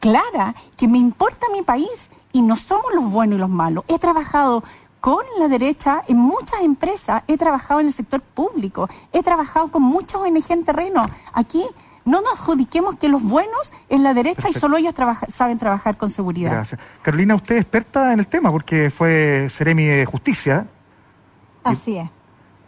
clara que me importa mi país y no somos los buenos y los malos. He trabajado con la derecha en muchas empresas, he trabajado en el sector público, he trabajado con muchas O N G en terreno. Aquí no nos adjudiquemos que los buenos es la derecha. Perfecto. Y solo ellos trabaja, saben trabajar con seguridad. Gracias. Carolina, usted es experta en el tema porque fue Seremi de Justicia. Así es.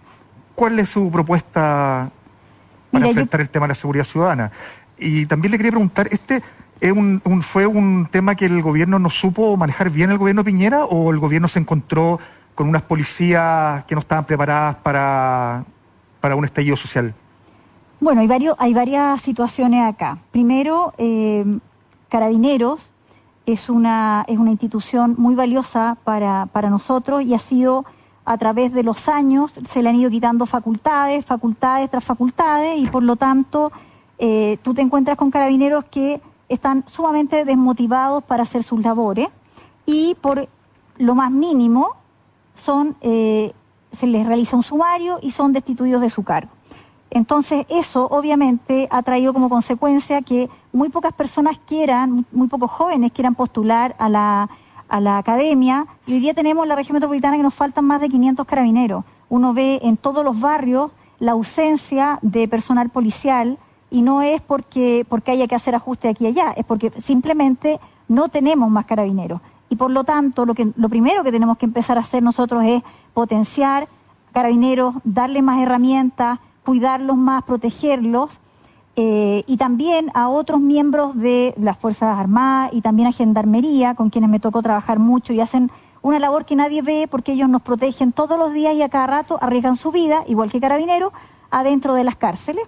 ¿Cuál es su propuesta para Mira, enfrentar yo... el tema de la seguridad ciudadana? Y también le quería preguntar, ¿este es un, un, fue un tema que el gobierno no supo manejar bien, el gobierno Piñera, o el gobierno se encontró con unas policías que no estaban preparadas para, para un estallido social? Bueno, hay, varios, hay varias situaciones acá. Primero, eh, Carabineros es una, es una institución muy valiosa para, para nosotros y ha sido, a través de los años, se le han ido quitando facultades, facultades tras facultades, y por lo tanto eh, tú te encuentras con Carabineros que están sumamente desmotivados para hacer sus labores y por lo más mínimo son eh, se les realiza un sumario y son destituidos de su cargo. Entonces eso obviamente ha traído como consecuencia que muy pocas personas quieran, muy pocos jóvenes quieran postular a la, a la academia, y hoy día tenemos en la región metropolitana que nos faltan más de quinientos carabineros. Uno ve en todos los barrios la ausencia de personal policial, y no es porque, porque haya que hacer ajustes aquí y allá, es porque simplemente no tenemos más carabineros. Y por lo tanto, lo, que, lo primero que tenemos que empezar a hacer nosotros es potenciar carabineros, darles más herramientas, cuidarlos más, protegerlos, eh, y también a otros miembros de las Fuerzas Armadas y también a Gendarmería, con quienes me tocó trabajar mucho y hacen una labor que nadie ve porque ellos nos protegen todos los días y a cada rato arriesgan su vida, igual que Carabineros, adentro de las cárceles.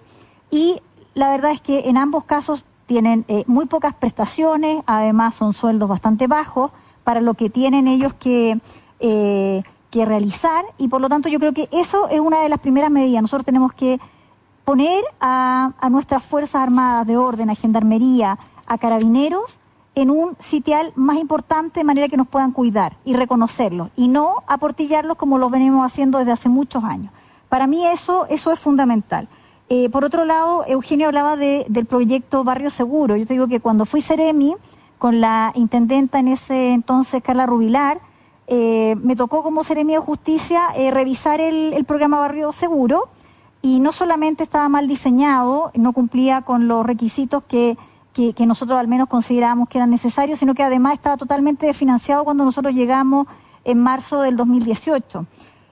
Y la verdad es que en ambos casos tienen eh, muy pocas prestaciones, además son sueldos bastante bajos para lo que tienen ellos que, eh, que realizar, y por lo tanto yo creo que eso es una de las primeras medidas. Nosotros tenemos que poner a, a nuestras Fuerzas Armadas de orden, a Gendarmería, a Carabineros, en un sitial más importante de manera que nos puedan cuidar y reconocerlos, y no aportillarlos como lo venimos haciendo desde hace muchos años. Para mí eso, eso es fundamental. Eh, por otro lado, Eugenio hablaba de, del proyecto Barrio Seguro. Yo te digo que cuando fui Seremi, con la intendenta en ese entonces, Carla Rubilar, eh, me tocó como Seremi de Justicia eh, revisar el, el programa Barrio Seguro, y no solamente estaba mal diseñado, no cumplía con los requisitos que, que, que nosotros al menos considerábamos que eran necesarios, sino que además estaba totalmente desfinanciado cuando nosotros llegamos en marzo del dos mil dieciocho.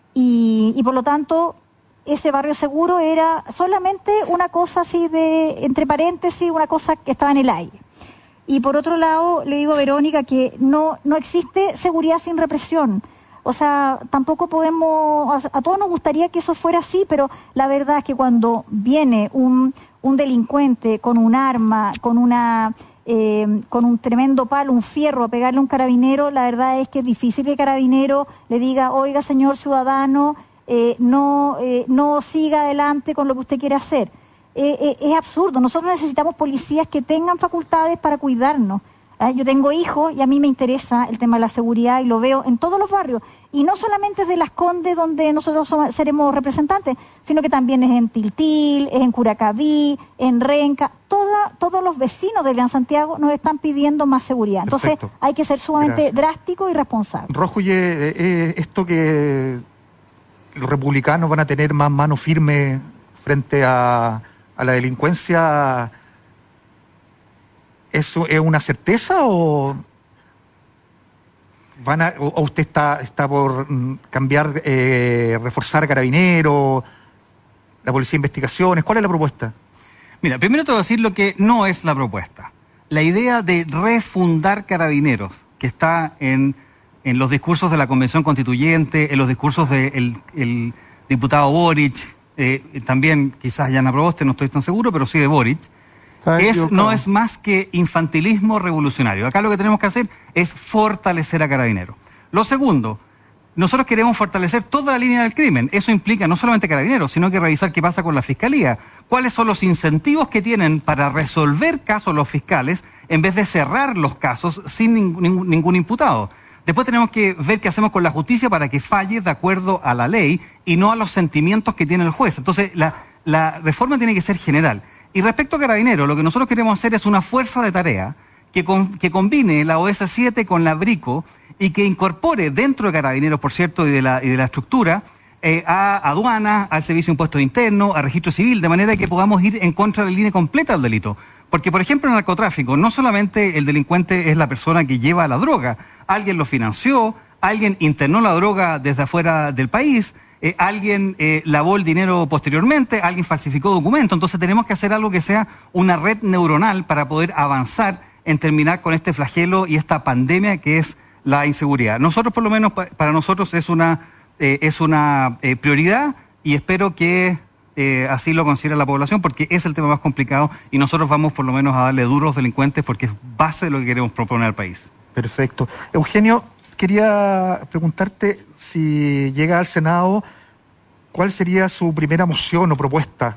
Y, y por lo tanto, ese barrio seguro era solamente una cosa así de, entre paréntesis, una cosa que estaba en el aire. Y por otro lado, le digo a Verónica que no, no existe seguridad sin represión. O sea, tampoco podemos, a, a todos nos gustaría que eso fuera así, pero la verdad es que cuando viene un, un delincuente con un arma, con una, eh, con un tremendo palo, un fierro, a pegarle a un carabinero, la verdad es que es difícil que el carabinero le diga, oiga, señor ciudadano, Eh, no, eh, no siga adelante con lo que usted quiere hacer. Eh, eh, es absurdo. Nosotros necesitamos policías que tengan facultades para cuidarnos. ¿eh? Yo tengo hijos y a mí me interesa el tema de la seguridad y lo veo en todos los barrios. Y no solamente es de Las Condes, donde nosotros somos, seremos representantes, sino que también es en Tiltil, es en Curacaví, en Renca. Toda, todos los vecinos de Gran Santiago nos están pidiendo más seguridad. Entonces, perfecto, hay que ser sumamente Gracias. drástico y responsable. Rojo, y eh, eh, esto que los republicanos van a tener más mano firme frente a, a la delincuencia, ¿eso es una certeza o van a, o usted está, está por cambiar, eh, reforzar a Carabineros, la Policía de Investigaciones? ¿Cuál es la propuesta? Mira, primero te voy a decir lo que no es la propuesta. La idea de refundar Carabineros, que está en... en los discursos de la Convención Constituyente, en los discursos del el diputado Boric, eh, también quizás Yana Proboste, no estoy tan seguro, pero sí de Boric, es, no es más que infantilismo revolucionario. Acá lo que tenemos que hacer es fortalecer a Carabineros. Lo segundo, nosotros queremos fortalecer toda la línea del crimen. Eso implica no solamente Carabineros, sino que revisar qué pasa con la Fiscalía. ¿Cuáles son los incentivos que tienen para resolver casos los fiscales en vez de cerrar los casos sin ningún, ningún imputado? Después tenemos que ver qué hacemos con la justicia para que falle de acuerdo a la ley y no a los sentimientos que tiene el juez. Entonces, la, la reforma tiene que ser general. Y respecto a Carabineros, lo que nosotros queremos hacer es una fuerza de tarea que, con, que combine la O S siete con la BRICO y que incorpore dentro de Carabineros, por cierto, y de la, y de la estructura, eh, a aduana, al Servicio de Impuestos Internos, a Registro Civil, de manera que podamos ir en contra de la línea completa del delito. Porque, por ejemplo, en el narcotráfico, no solamente el delincuente es la persona que lleva la droga, alguien lo financió, alguien internó la droga desde afuera del país, eh, alguien eh, lavó el dinero posteriormente, alguien falsificó documentos. Entonces tenemos que hacer algo que sea una red neuronal para poder avanzar en terminar con este flagelo y esta pandemia que es la inseguridad. Nosotros, por lo menos, para nosotros es una, eh, es una eh, prioridad y espero que eh, así lo considere la población, porque es el tema más complicado y nosotros vamos por lo menos a darle duro a los delincuentes porque es base de lo que queremos proponer al país. Perfecto. Eugenio, quería preguntarte si llega al Senado, ¿cuál sería su primera moción o propuesta?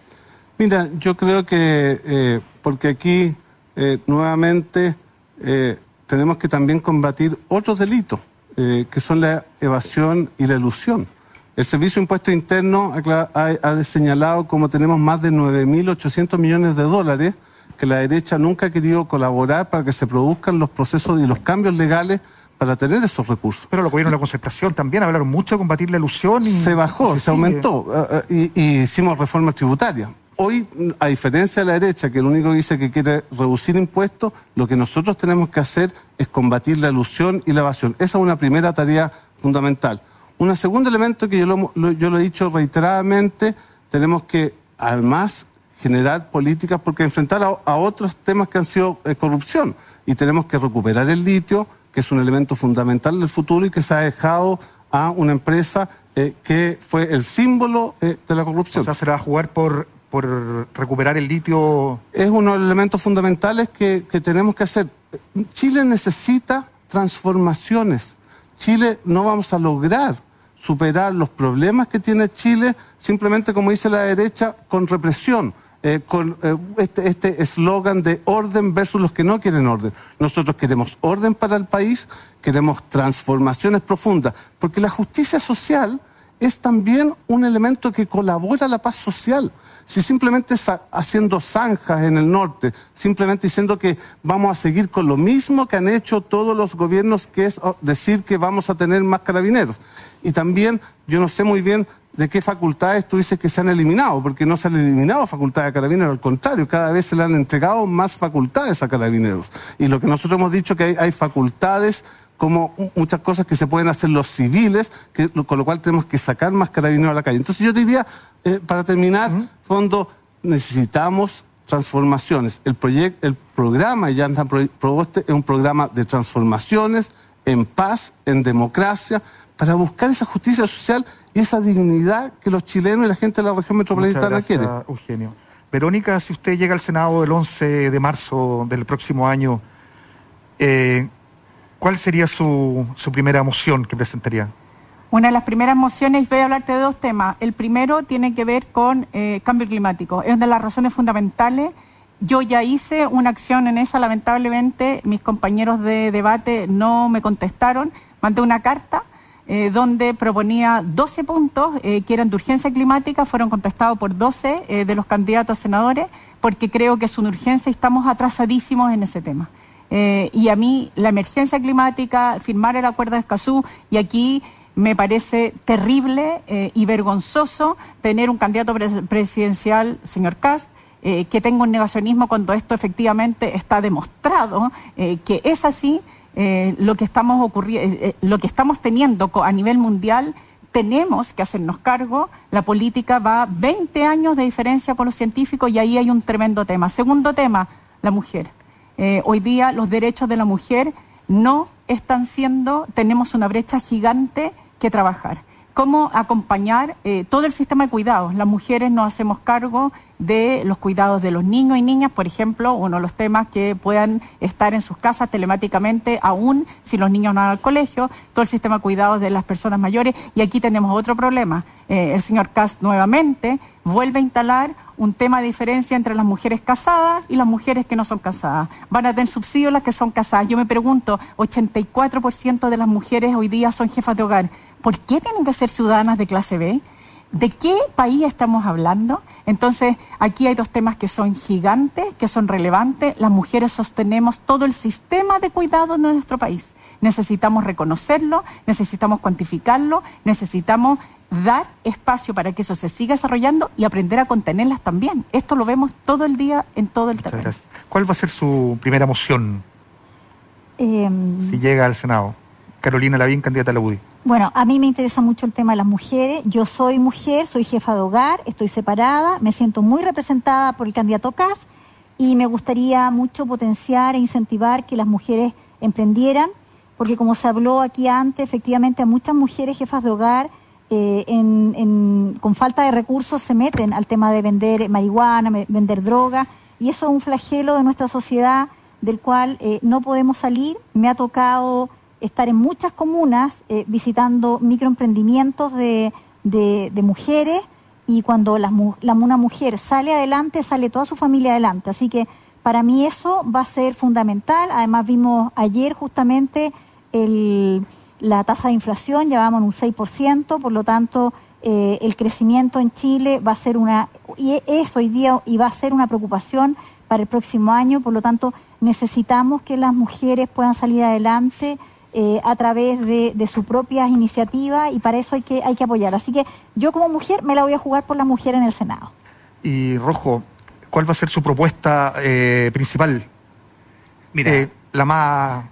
Mira, yo creo que, eh, porque aquí eh, nuevamente eh, tenemos que también combatir otros delitos, eh, que son la evasión y la elusión. El Servicio de Impuestos Internos ha, ha, ha señalado como tenemos más de nueve mil ochocientos millones de dólares que la derecha nunca ha querido colaborar para que se produzcan los procesos y los cambios legales para tener esos recursos. Pero lo que vieron en la concertación también, hablaron mucho de combatir la elusión. Y se bajó, se, se aumentó, uh, y, y hicimos reformas tributarias. Hoy, a diferencia de la derecha, que lo único que dice que quiere reducir impuestos, lo que nosotros tenemos que hacer es combatir la elusión y la evasión. Esa es una primera tarea fundamental. Un segundo elemento que yo lo, lo, yo lo he dicho reiteradamente, tenemos que, además, generar políticas, porque enfrentar a, a otros temas que han sido eh, corrupción, y tenemos que recuperar el litio, que es un elemento fundamental del futuro y que se ha dejado a una empresa eh, que fue el símbolo eh, de la corrupción. O sea, ¿se va a jugar por, por recuperar el litio? Es uno de los elementos fundamentales que, que tenemos que hacer. Chile necesita transformaciones. Chile no vamos a lograr superar los problemas que tiene Chile simplemente, como dice la derecha, con represión. Eh, con eh, este eslogan de orden versus los que no quieren orden. Nosotros queremos orden para el país, queremos transformaciones profundas, porque la justicia social es también un elemento que colabora a la paz social. Si simplemente haciendo zanjas en el norte, simplemente diciendo que vamos a seguir con lo mismo que han hecho todos los gobiernos, que es decir que vamos a tener más carabineros. Y también, yo no sé muy bien de qué facultades tú dices que se han eliminado, porque no se han eliminado facultades a Carabineros, al contrario, cada vez se le han entregado más facultades a Carabineros. Y lo que nosotros hemos dicho que hay, hay facultades, como muchas cosas que se pueden hacer los civiles, que, con lo cual tenemos que sacar más Carabineros a la calle. Entonces yo te diría, eh, para terminar, uh-huh. fondo, necesitamos transformaciones. El, proyecto, el programa Yasna Proboste es un programa de transformaciones, en paz, en democracia, para buscar esa justicia social y esa dignidad que los chilenos y la gente de la región metropolitana quieren. Muchas gracias, Eugenio. Verónica, si usted llega al Senado el once de marzo del próximo año, eh, ¿cuál sería su, su primera moción que presentaría? Una de las primeras mociones, voy a hablarte de dos temas. El primero tiene que ver con eh, cambio climático. Es una de las razones fundamentales. Yo ya hice una acción en esa, lamentablemente mis compañeros de debate no me contestaron. Mandé una carta eh, donde proponía doce puntos eh, que eran de urgencia climática, fueron contestados por doce eh, de los candidatos a senadores, porque creo que es una urgencia y estamos atrasadísimos en ese tema. Eh, y a mí la emergencia climática, firmar el acuerdo de Escazú, y aquí me parece terrible eh, y vergonzoso tener un candidato pres- presidencial, señor Kast, eh, que tenga un negacionismo cuando esto efectivamente está demostrado eh, que es así. Eh, lo que estamos ocurri- eh, lo que estamos teniendo a nivel mundial, tenemos que hacernos cargo. La política va veinte años de diferencia con los científicos y ahí hay un tremendo tema. Segundo tema, la mujer. Eh, hoy día los derechos de la mujer no están siendo, tenemos una brecha gigante que trabajar. ¿Cómo acompañar eh, todo el sistema de cuidados? Las mujeres nos hacemos cargo de los cuidados de los niños y niñas, por ejemplo, uno de los temas que puedan estar en sus casas telemáticamente, aún si los niños no van al colegio, todo el sistema de cuidados de las personas mayores. Y aquí tenemos otro problema. Eh, el señor Kast nuevamente vuelve a instalar un tema de diferencia entre las mujeres casadas y las mujeres que no son casadas. Van a tener subsidios las que son casadas. Yo me pregunto, ochenta y cuatro por ciento de las mujeres hoy día son jefas de hogar. ¿Por qué tienen que ser ciudadanas de clase B? ¿De qué país estamos hablando? Entonces, aquí hay dos temas que son gigantes, que son relevantes. Las mujeres sostenemos todo el sistema de cuidado de nuestro país. Necesitamos reconocerlo, necesitamos cuantificarlo, necesitamos dar espacio para que eso se siga desarrollando y aprender a contenerlas también. Esto lo vemos todo el día en todo el terreno. ¿Cuál va a ser su primera moción Eh, si llega al Senado? Carolina Lavín, candidata a la U D I. Bueno, a mí me interesa mucho el tema de las mujeres. Yo soy mujer, soy jefa de hogar, estoy separada, me siento muy representada por el candidato Kast y me gustaría mucho potenciar e incentivar que las mujeres emprendieran, porque como se habló aquí antes, efectivamente a muchas mujeres jefas de hogar eh, en, en, con falta de recursos se meten al tema de vender marihuana, vender droga, y eso es un flagelo de nuestra sociedad del cual eh, no podemos salir. Me ha tocado estar en muchas comunas eh, visitando microemprendimientos de, de, de mujeres, y cuando la, la, una mujer sale adelante, sale toda su familia adelante. Así que para mí eso va a ser fundamental. Además vimos ayer justamente el, la tasa de inflación, ya vamos en un seis por ciento, por lo tanto eh, el crecimiento en Chile va a ser una, y es hoy día, y va a ser una preocupación para el próximo año. Por lo tanto necesitamos que las mujeres puedan salir adelante Eh, a través de, de sus propias iniciativas, y para eso hay que, hay que apoyar. Así que yo como mujer me la voy a jugar por la mujer en el Senado. Y Rojo, ¿cuál va a ser su propuesta eh, principal? Mira, eh, la más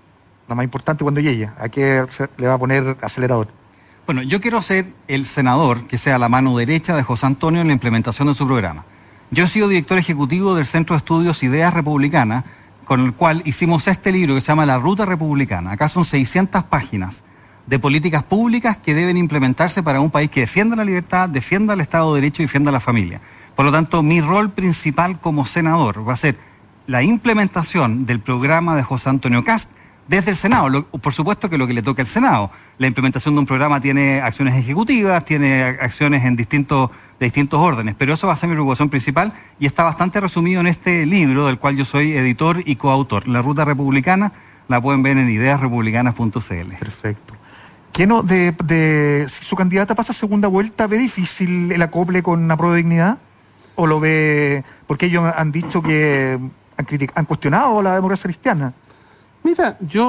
la más importante cuando llegue. ¿A qué se le va a poner acelerador? Bueno, yo quiero ser el senador que sea la mano derecha de José Antonio en la implementación de su programa. Yo he sido director ejecutivo del Centro de Estudios Ideas Republicanas, con el cual hicimos este libro que se llama La Ruta Republicana. Acá son seiscientas páginas de políticas públicas que deben implementarse para un país que defienda la libertad, defienda el Estado de Derecho y defienda la familia. Por lo tanto, mi rol principal como senador va a ser la implementación del programa de José Antonio Kast desde el Senado. Lo, por supuesto que lo que le toca al Senado. La implementación de un programa tiene acciones ejecutivas, tiene acciones en distintos, de distintos órdenes, pero eso va a ser mi preocupación principal, y está bastante resumido en este libro del cual yo soy editor y coautor. La Ruta Republicana la pueden ver en ideas republicanas punto c l. Perfecto. ¿Qué no, de, de, si su candidata pasa a segunda vuelta, ve difícil el acople con la prueba de dignidad? ¿O lo ve, porque ellos han dicho que han, critic, han cuestionado la democracia cristiana? Mira, yo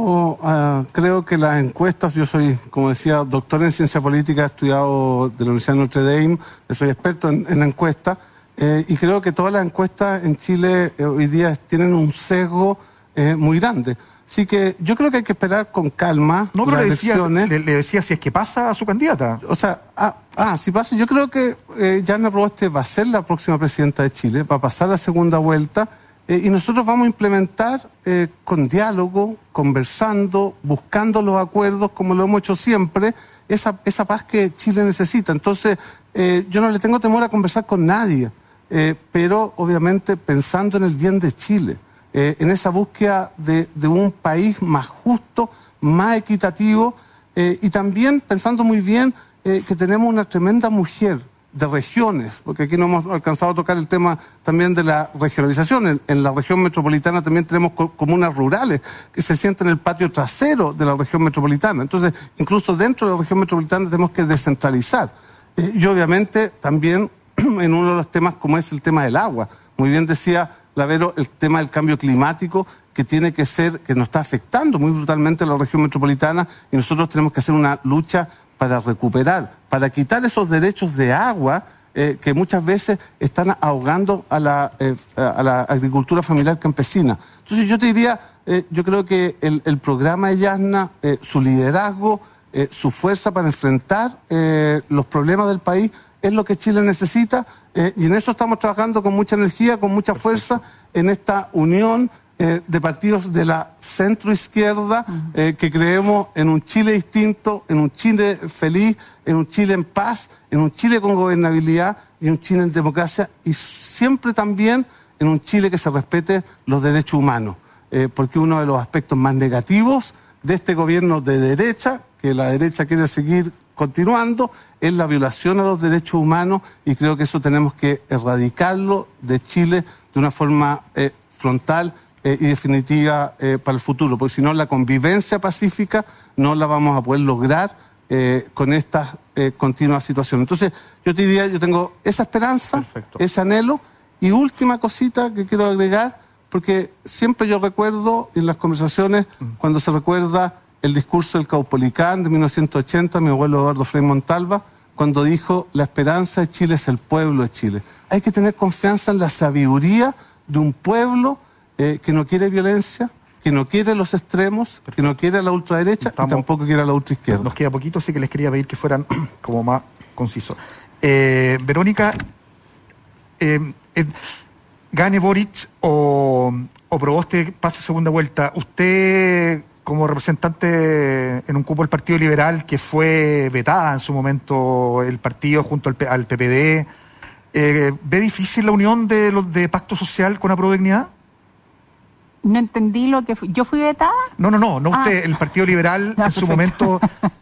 uh, creo que las encuestas, yo soy, como decía, doctor en ciencia política, he estudiado de la Universidad de Notre Dame, soy experto en, en encuestas, eh, y creo que todas las encuestas en Chile eh, hoy día tienen un sesgo eh, muy grande. Así que yo creo que hay que esperar con calma no, pero las le decía, elecciones. Le, le decía si es que pasa a su candidata. O sea, ah, ah si pasa, yo creo que eh, Yarna Proboste va a ser la próxima presidenta de Chile, va a pasar la segunda vuelta. Eh, y nosotros vamos a implementar eh, con diálogo, conversando, buscando los acuerdos, como lo hemos hecho siempre, esa, esa paz que Chile necesita. Entonces, eh, yo no le tengo temor a conversar con nadie, eh, pero obviamente pensando en el bien de Chile, eh, en esa búsqueda de, de un país más justo, más equitativo, eh, y también pensando muy bien eh, que tenemos una tremenda mujer de regiones, porque aquí no hemos alcanzado a tocar el tema también de la regionalización. En, en la región metropolitana también tenemos co comunas rurales que se sienten en el patio trasero de la región metropolitana. Entonces, incluso dentro de la región metropolitana tenemos que descentralizar. Eh, y obviamente también en uno de los temas como es el tema del agua. Muy bien decía Lavero, el tema del cambio climático, que tiene que ser, que nos está afectando muy brutalmente a la región metropolitana, y nosotros tenemos que hacer una lucha para recuperar, para quitar esos derechos de agua eh, que muchas veces están ahogando a la, eh, a la agricultura familiar campesina. Entonces yo te diría, eh, yo creo que el, el programa de Yarna, eh, su liderazgo, eh, su fuerza para enfrentar eh, los problemas del país es lo que Chile necesita, eh, y en eso estamos trabajando con mucha energía, con mucha fuerza, en esta unión Eh, de partidos de la centroizquierda, eh, que creemos en un Chile distinto, en un Chile feliz, en un Chile en paz, en un Chile con gobernabilidad y un Chile en democracia, y siempre también en un Chile que se respete los derechos humanos, eh, porque uno de los aspectos más negativos de este gobierno de derecha, que la derecha quiere seguir continuando, es la violación a los derechos humanos, y creo que eso tenemos que erradicarlo de Chile de una forma eh, frontal Eh, y definitiva eh, para el futuro, porque si no la convivencia pacífica no la vamos a poder lograr eh, con estas eh, continuas situaciones. Entonces, yo te diría, yo tengo esa esperanza, Perfecto. ese anhelo, y última cosita que quiero agregar, porque siempre yo recuerdo en las conversaciones, mm. cuando se recuerda el discurso del Caupolicán de mil novecientos ochenta, mi abuelo Eduardo Frei Montalva, cuando dijo, la esperanza de Chile es el pueblo de Chile. Hay que tener confianza en la sabiduría de un pueblo eh, que no quiere violencia, que no quiere los extremos, Perfecto. que no quiere la ultraderecha Estamos, y tampoco quiere la ultraizquierda. Nos queda poquito, así que les quería pedir que fueran como más concisos. Eh, Verónica, eh, eh, gane Boric o, o Proboste pase segunda vuelta, usted como representante en un cupo del Partido Liberal que fue vetada en su momento el partido junto al, al P P D, eh, ¿ve difícil la unión de los de Pacto Social con Apruebo Dignidad? No entendí lo que fui. ¿Yo fui vetada? No, no, no, no ah. usted, el Partido Liberal no, en su momento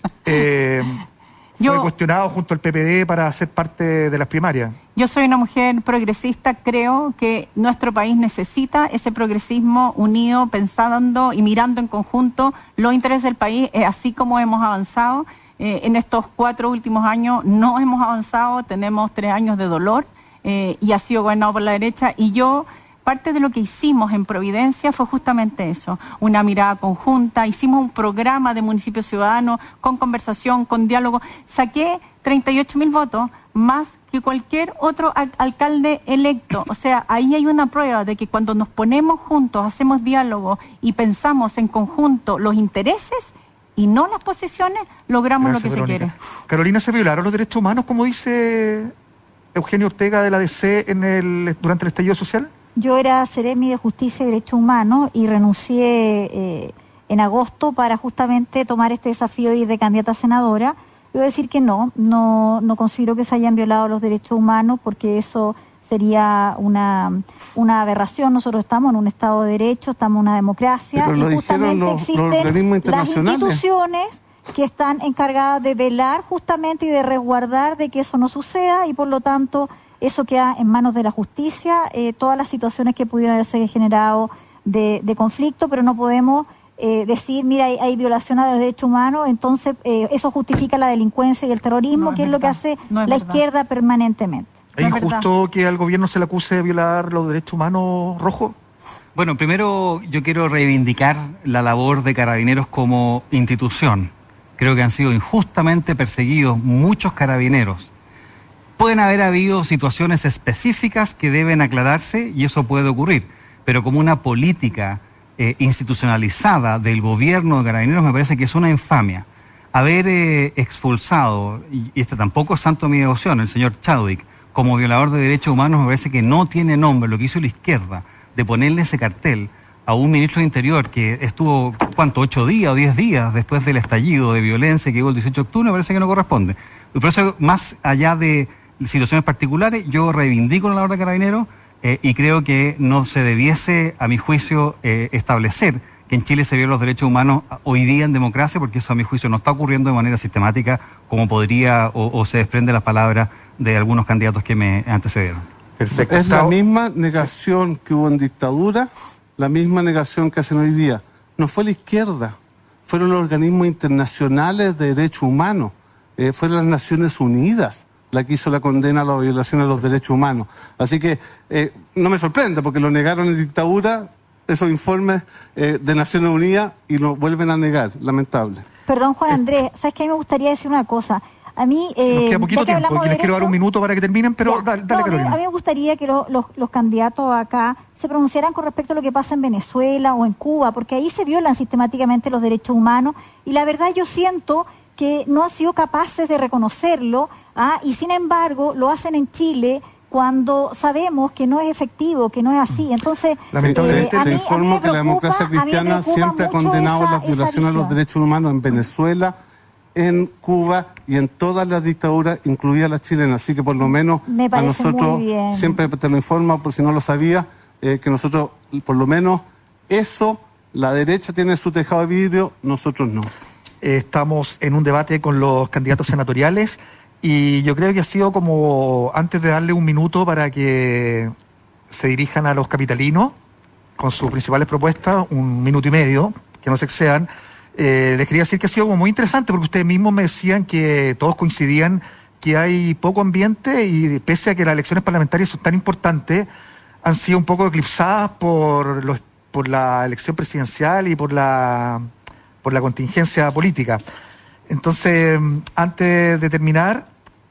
eh, Yo, fue cuestionado junto al P P D para ser parte de las primarias. Yo soy una mujer progresista, creo que nuestro país necesita ese progresismo unido, pensando y mirando en conjunto los intereses del país, eh, así como hemos avanzado. Eh, en estos cuatro últimos años no hemos avanzado, tenemos tres años de dolor eh, y ha sido gobernado por la derecha, y yo... Parte de lo que hicimos en Providencia fue justamente eso, una mirada conjunta, hicimos un programa de municipio ciudadano con conversación, con diálogo. Saqué treinta y ocho mil votos, más que cualquier otro al- alcalde electo. O sea, ahí hay una prueba de que cuando nos ponemos juntos, hacemos diálogo y pensamos en conjunto los intereses y no las posiciones, logramos Gracias, lo que Verónica. se quiere. Carolina, ¿se violaron los derechos humanos, como dice Eugenio Ortega de la D C en el, durante el estallido social? Yo era seremi de Justicia y Derechos Humanos y renuncié eh, en agosto para justamente tomar este desafío y ir de candidata a senadora. Yo voy a decir que no, no, no considero que se hayan violado los derechos humanos, porque eso sería una, una aberración. Nosotros estamos en un Estado de Derecho, estamos en una democracia, Pero y justamente los, existen los las instituciones que están encargadas de velar justamente y de resguardar de que eso no suceda, y por lo tanto eso queda en manos de la justicia, eh, todas las situaciones que pudieran haberse generado de, de conflicto, pero no podemos eh, decir, mira, hay, hay violación a los derechos humanos, entonces eh, eso justifica la delincuencia y el terrorismo, no, es que es verdad. lo que hace no es la verdad. izquierda permanentemente. ¿Es no injusto es que al gobierno se le acuse de violar los derechos humanos, Rojo? Bueno, primero yo quiero reivindicar la labor de Carabineros como institución. Creo que han sido injustamente perseguidos muchos carabineros. Pueden haber habido situaciones específicas que deben aclararse y eso puede ocurrir, pero como una política eh, institucionalizada del gobierno de Carabineros me parece que es una infamia. Haber eh, expulsado, y este tampoco es santo de mi devoción, el señor Chadwick, como violador de derechos humanos, me parece que no tiene nombre. Lo que hizo la izquierda de ponerle ese cartel a un ministro de Interior que estuvo, ¿cuánto? ¿Ocho días o diez días después del estallido de violencia que hubo el dieciocho de octubre? Me parece que no corresponde. Y por eso, más allá de situaciones particulares, yo reivindico la labor de Carabineros eh, y creo que no se debiese, a mi juicio, eh, establecer que en Chile se violan los derechos humanos hoy día en democracia, porque eso a mi juicio no está ocurriendo de manera sistemática como podría o, o se desprende las palabras de algunos candidatos que me antecedieron. Perfecto. Es la misma negación que hubo en dictadura, la misma negación que hacen hoy día. No fue la izquierda, fueron los organismos internacionales de derechos humanos, eh, fueron las Naciones Unidas la que hizo la condena a la violación de los derechos humanos. Así que eh, no me sorprende, porque lo negaron en dictadura, esos informes eh, de Naciones Unidas, y lo vuelven a negar, lamentable. Perdón, Juan Andrés, ¿sabes qué? A mí me gustaría decir una cosa. A mí, eh, Nos queda poquito tiempo, y les quiero dar un minuto para que terminen, pero ya, dale, dale no, Carolina. A mí me gustaría que lo, los, los candidatos acá se pronunciaran con respecto a lo que pasa en Venezuela o en Cuba, porque ahí se violan sistemáticamente los derechos humanos, y la verdad yo siento que no han sido capaces de reconocerlo, ¿ah? Y sin embargo lo hacen en Chile cuando sabemos que no es efectivo, que no es así. Entonces, lamentablemente eh, a te mí, informo a mí me que la democracia preocupa, cristiana siempre ha condenado esa, las violaciones a los derechos humanos en Venezuela, en Cuba y en todas las dictaduras, incluidas las chilenas. Así que por lo menos a nosotros, siempre te lo informo por si no lo sabía, eh, que nosotros por lo menos eso, la derecha tiene su tejado de vidrio, nosotros no. Estamos en un debate con los candidatos senatoriales y yo creo que ha sido como, antes de darle un minuto para que se dirijan a los capitalinos con sus principales propuestas, un minuto y medio, que no se excedan, Eh, les quería decir que ha sido como muy interesante porque ustedes mismos me decían que todos coincidían que hay poco ambiente y pese a que las elecciones parlamentarias son tan importantes, han sido un poco eclipsadas por los, por la elección presidencial y por la, por la contingencia política. Entonces, antes de terminar,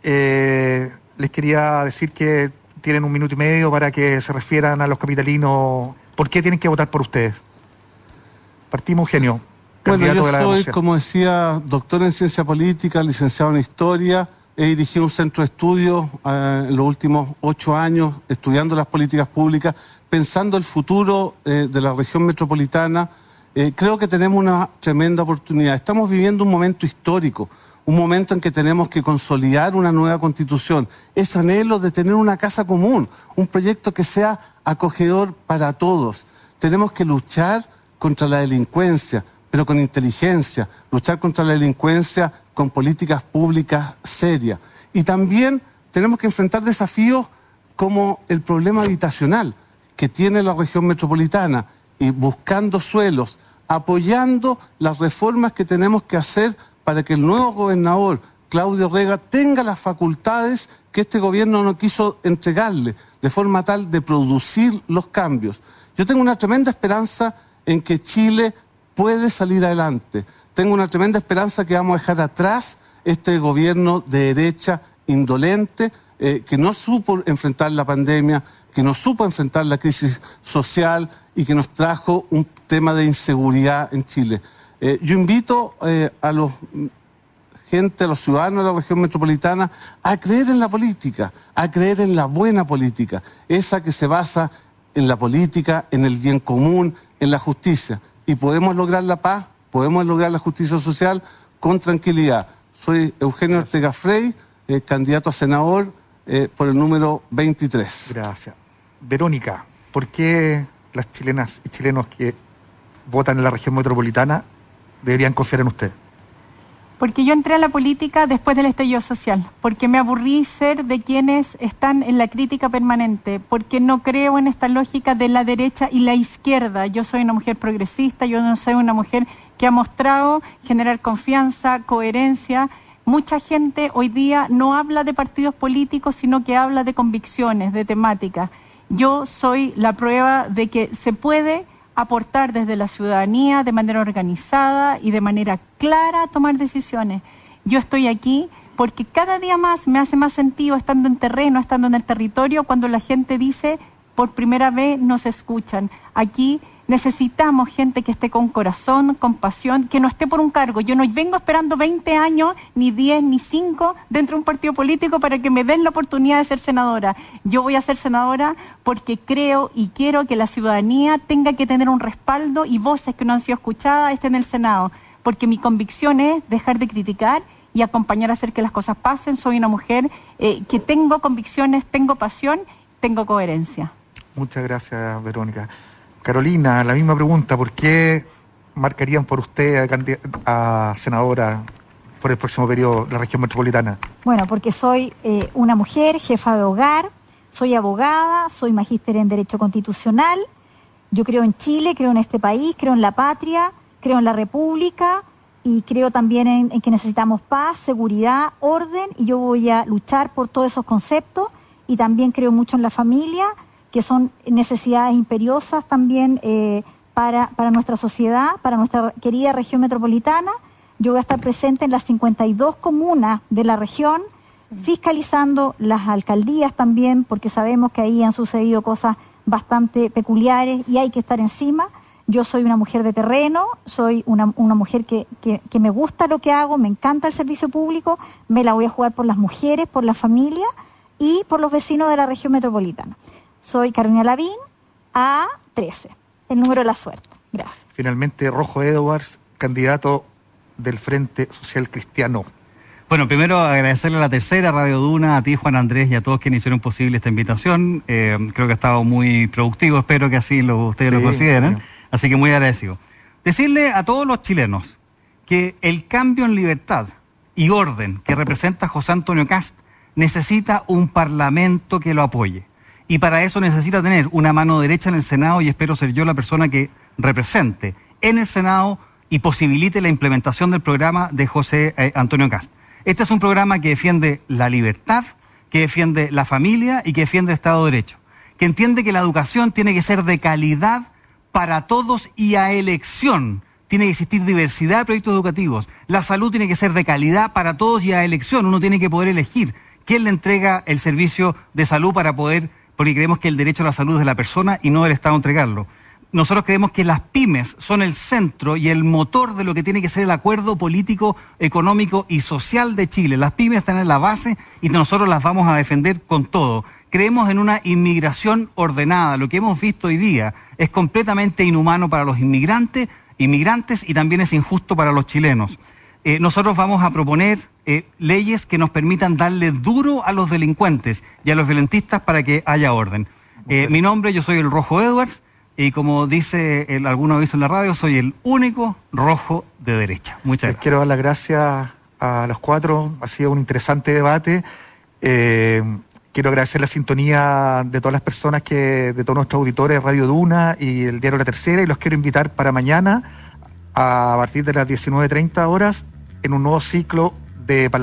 eh, les quería decir que tienen un minuto y medio para que se refieran a los capitalinos por qué tienen que votar por ustedes. Partimos, Eugenio. Bueno, yo de la soy, democracia. como decía, doctor en ciencia política, licenciado en historia. He dirigido un centro de estudios eh, en los últimos ocho años, estudiando las políticas públicas, pensando el futuro eh, de la región metropolitana. Eh, creo que tenemos una tremenda oportunidad. Estamos viviendo un momento histórico, un momento en que tenemos que consolidar una nueva constitución. Ese anhelo de tener una casa común, un proyecto que sea acogedor para todos. Tenemos que luchar contra la delincuencia, pero con inteligencia, luchar contra la delincuencia con políticas públicas serias. Y también tenemos que enfrentar desafíos como el problema habitacional que tiene la región metropolitana y buscando suelos, apoyando las reformas que tenemos que hacer para que el nuevo gobernador, Claudio Rega, tenga las facultades que este gobierno no quiso entregarle, de forma tal de producir los cambios. Yo tengo una tremenda esperanza en que Chile puede salir adelante. Tengo una tremenda esperanza que vamos a dejar atrás este gobierno de derecha indolente, eh, que no supo enfrentar la pandemia, que no supo enfrentar la crisis social y que nos trajo un tema de inseguridad en Chile. Eh, yo invito eh, a los gente, a los ciudadanos de la región metropolitana a creer en la política, a creer en la buena política, esa que se basa en la política, en el bien común, en la justicia. Y podemos lograr la paz, podemos lograr la justicia social con tranquilidad. Soy Eugenio Ortega Frey, eh, candidato a senador eh, por el número veintitrés. Gracias. Verónica, ¿por qué las chilenas y chilenos que votan en la región metropolitana deberían confiar en usted? Porque yo entré a la política después del estallido social, porque me aburrí ser de quienes están en la crítica permanente, porque no creo en esta lógica de la derecha y la izquierda. Yo soy una mujer progresista, yo no soy una mujer que ha mostrado generar confianza, coherencia. Mucha gente hoy día no habla de partidos políticos, sino que habla de convicciones, de temáticas. Yo soy la prueba de que se puede aportar desde la ciudadanía de manera organizada y de manera clara tomar decisiones. Yo estoy aquí porque cada día más me hace más sentido estando en terreno, estando en el territorio, cuando la gente dice, por primera vez nos escuchan. Aquí necesitamos gente que esté con corazón, con pasión, que no esté por un cargo. Yo no vengo esperando veinte años, ni diez, ni cinco dentro de un partido político para que me den la oportunidad de ser senadora. Yo voy a ser senadora porque creo y quiero que la ciudadanía tenga que tener un respaldo y voces que no han sido escuchadas estén en el Senado. Porque mi convicción es dejar de criticar y acompañar a hacer que las cosas pasen. Soy una mujer eh, que tengo convicciones, tengo pasión, tengo coherencia. Muchas gracias, Verónica. Carolina, la misma pregunta, ¿por qué marcarían por usted a, a senadora por el próximo periodo la región metropolitana? Bueno, porque soy eh, una mujer, jefa de hogar, soy abogada, soy magíster en Derecho Constitucional, yo creo en Chile, creo en este país, creo en la patria, creo en la República y creo también en, en que necesitamos paz, seguridad, orden y yo voy a luchar por todos esos conceptos y también creo mucho en la familia, que son necesidades imperiosas también eh, para, para nuestra sociedad, para nuestra querida región metropolitana. Yo voy a estar presente en las cincuenta y dos comunas de la región, sí, fiscalizando las alcaldías también, porque sabemos que ahí han sucedido cosas bastante peculiares y hay que estar encima. Yo soy una mujer de terreno, soy una, una mujer que, que, que me gusta lo que hago, me encanta el servicio público, me la voy a jugar por las mujeres, por la familia y por los vecinos de la región metropolitana. Soy Carolina Lavín, A trece, el número de la suerte. Gracias. Finalmente, Rojo Edwards, candidato del Frente Social Cristiano. Bueno, primero agradecerle a la tercera, Radio Duna, a ti, Juan Andrés, y a todos quienes hicieron posible esta invitación. Eh, creo que ha estado muy productivo, espero que así lo, ustedes sí, lo consideren. Sí. Así que muy agradecido. Decirle a todos los chilenos que el cambio en libertad y orden que representa José Antonio Kast necesita un parlamento que lo apoye. Y para eso necesita tener una mano derecha en el Senado y espero ser yo la persona que represente en el Senado y posibilite la implementación del programa de José eh, Antonio Kast. Este es un programa que defiende la libertad, que defiende la familia y que defiende el Estado de Derecho, que entiende que la educación tiene que ser de calidad para todos y a elección. Tiene que existir diversidad de proyectos educativos. La salud tiene que ser de calidad para todos y a elección. Uno tiene que poder elegir quién le entrega el servicio de salud para poder, porque creemos que el derecho a la salud es de la persona y no del Estado entregarlo. Nosotros creemos que las pymes son el centro y el motor de lo que tiene que ser el acuerdo político, económico y social de Chile. Las pymes están en la base y nosotros las vamos a defender con todo. Creemos en una inmigración ordenada. Lo que hemos visto hoy día es completamente inhumano para los inmigrantes, inmigrantes y también es injusto para los chilenos. Eh, nosotros vamos a proponer eh, leyes que nos permitan darle duro a los delincuentes y a los violentistas para que haya orden. Eh, mi nombre, yo soy el Rojo Edwards. Y como dice el, alguno aviso en la radio, soy el único rojo de derecha. Muchas Les gracias. quiero dar las gracias a los cuatro. Ha sido un interesante debate. Eh, quiero agradecer la sintonía de todas las personas, que de todos nuestros auditores, Radio Duna y el diario La Tercera. Y los quiero invitar para mañana, a partir de las diecinueve treinta horas, en un nuevo ciclo de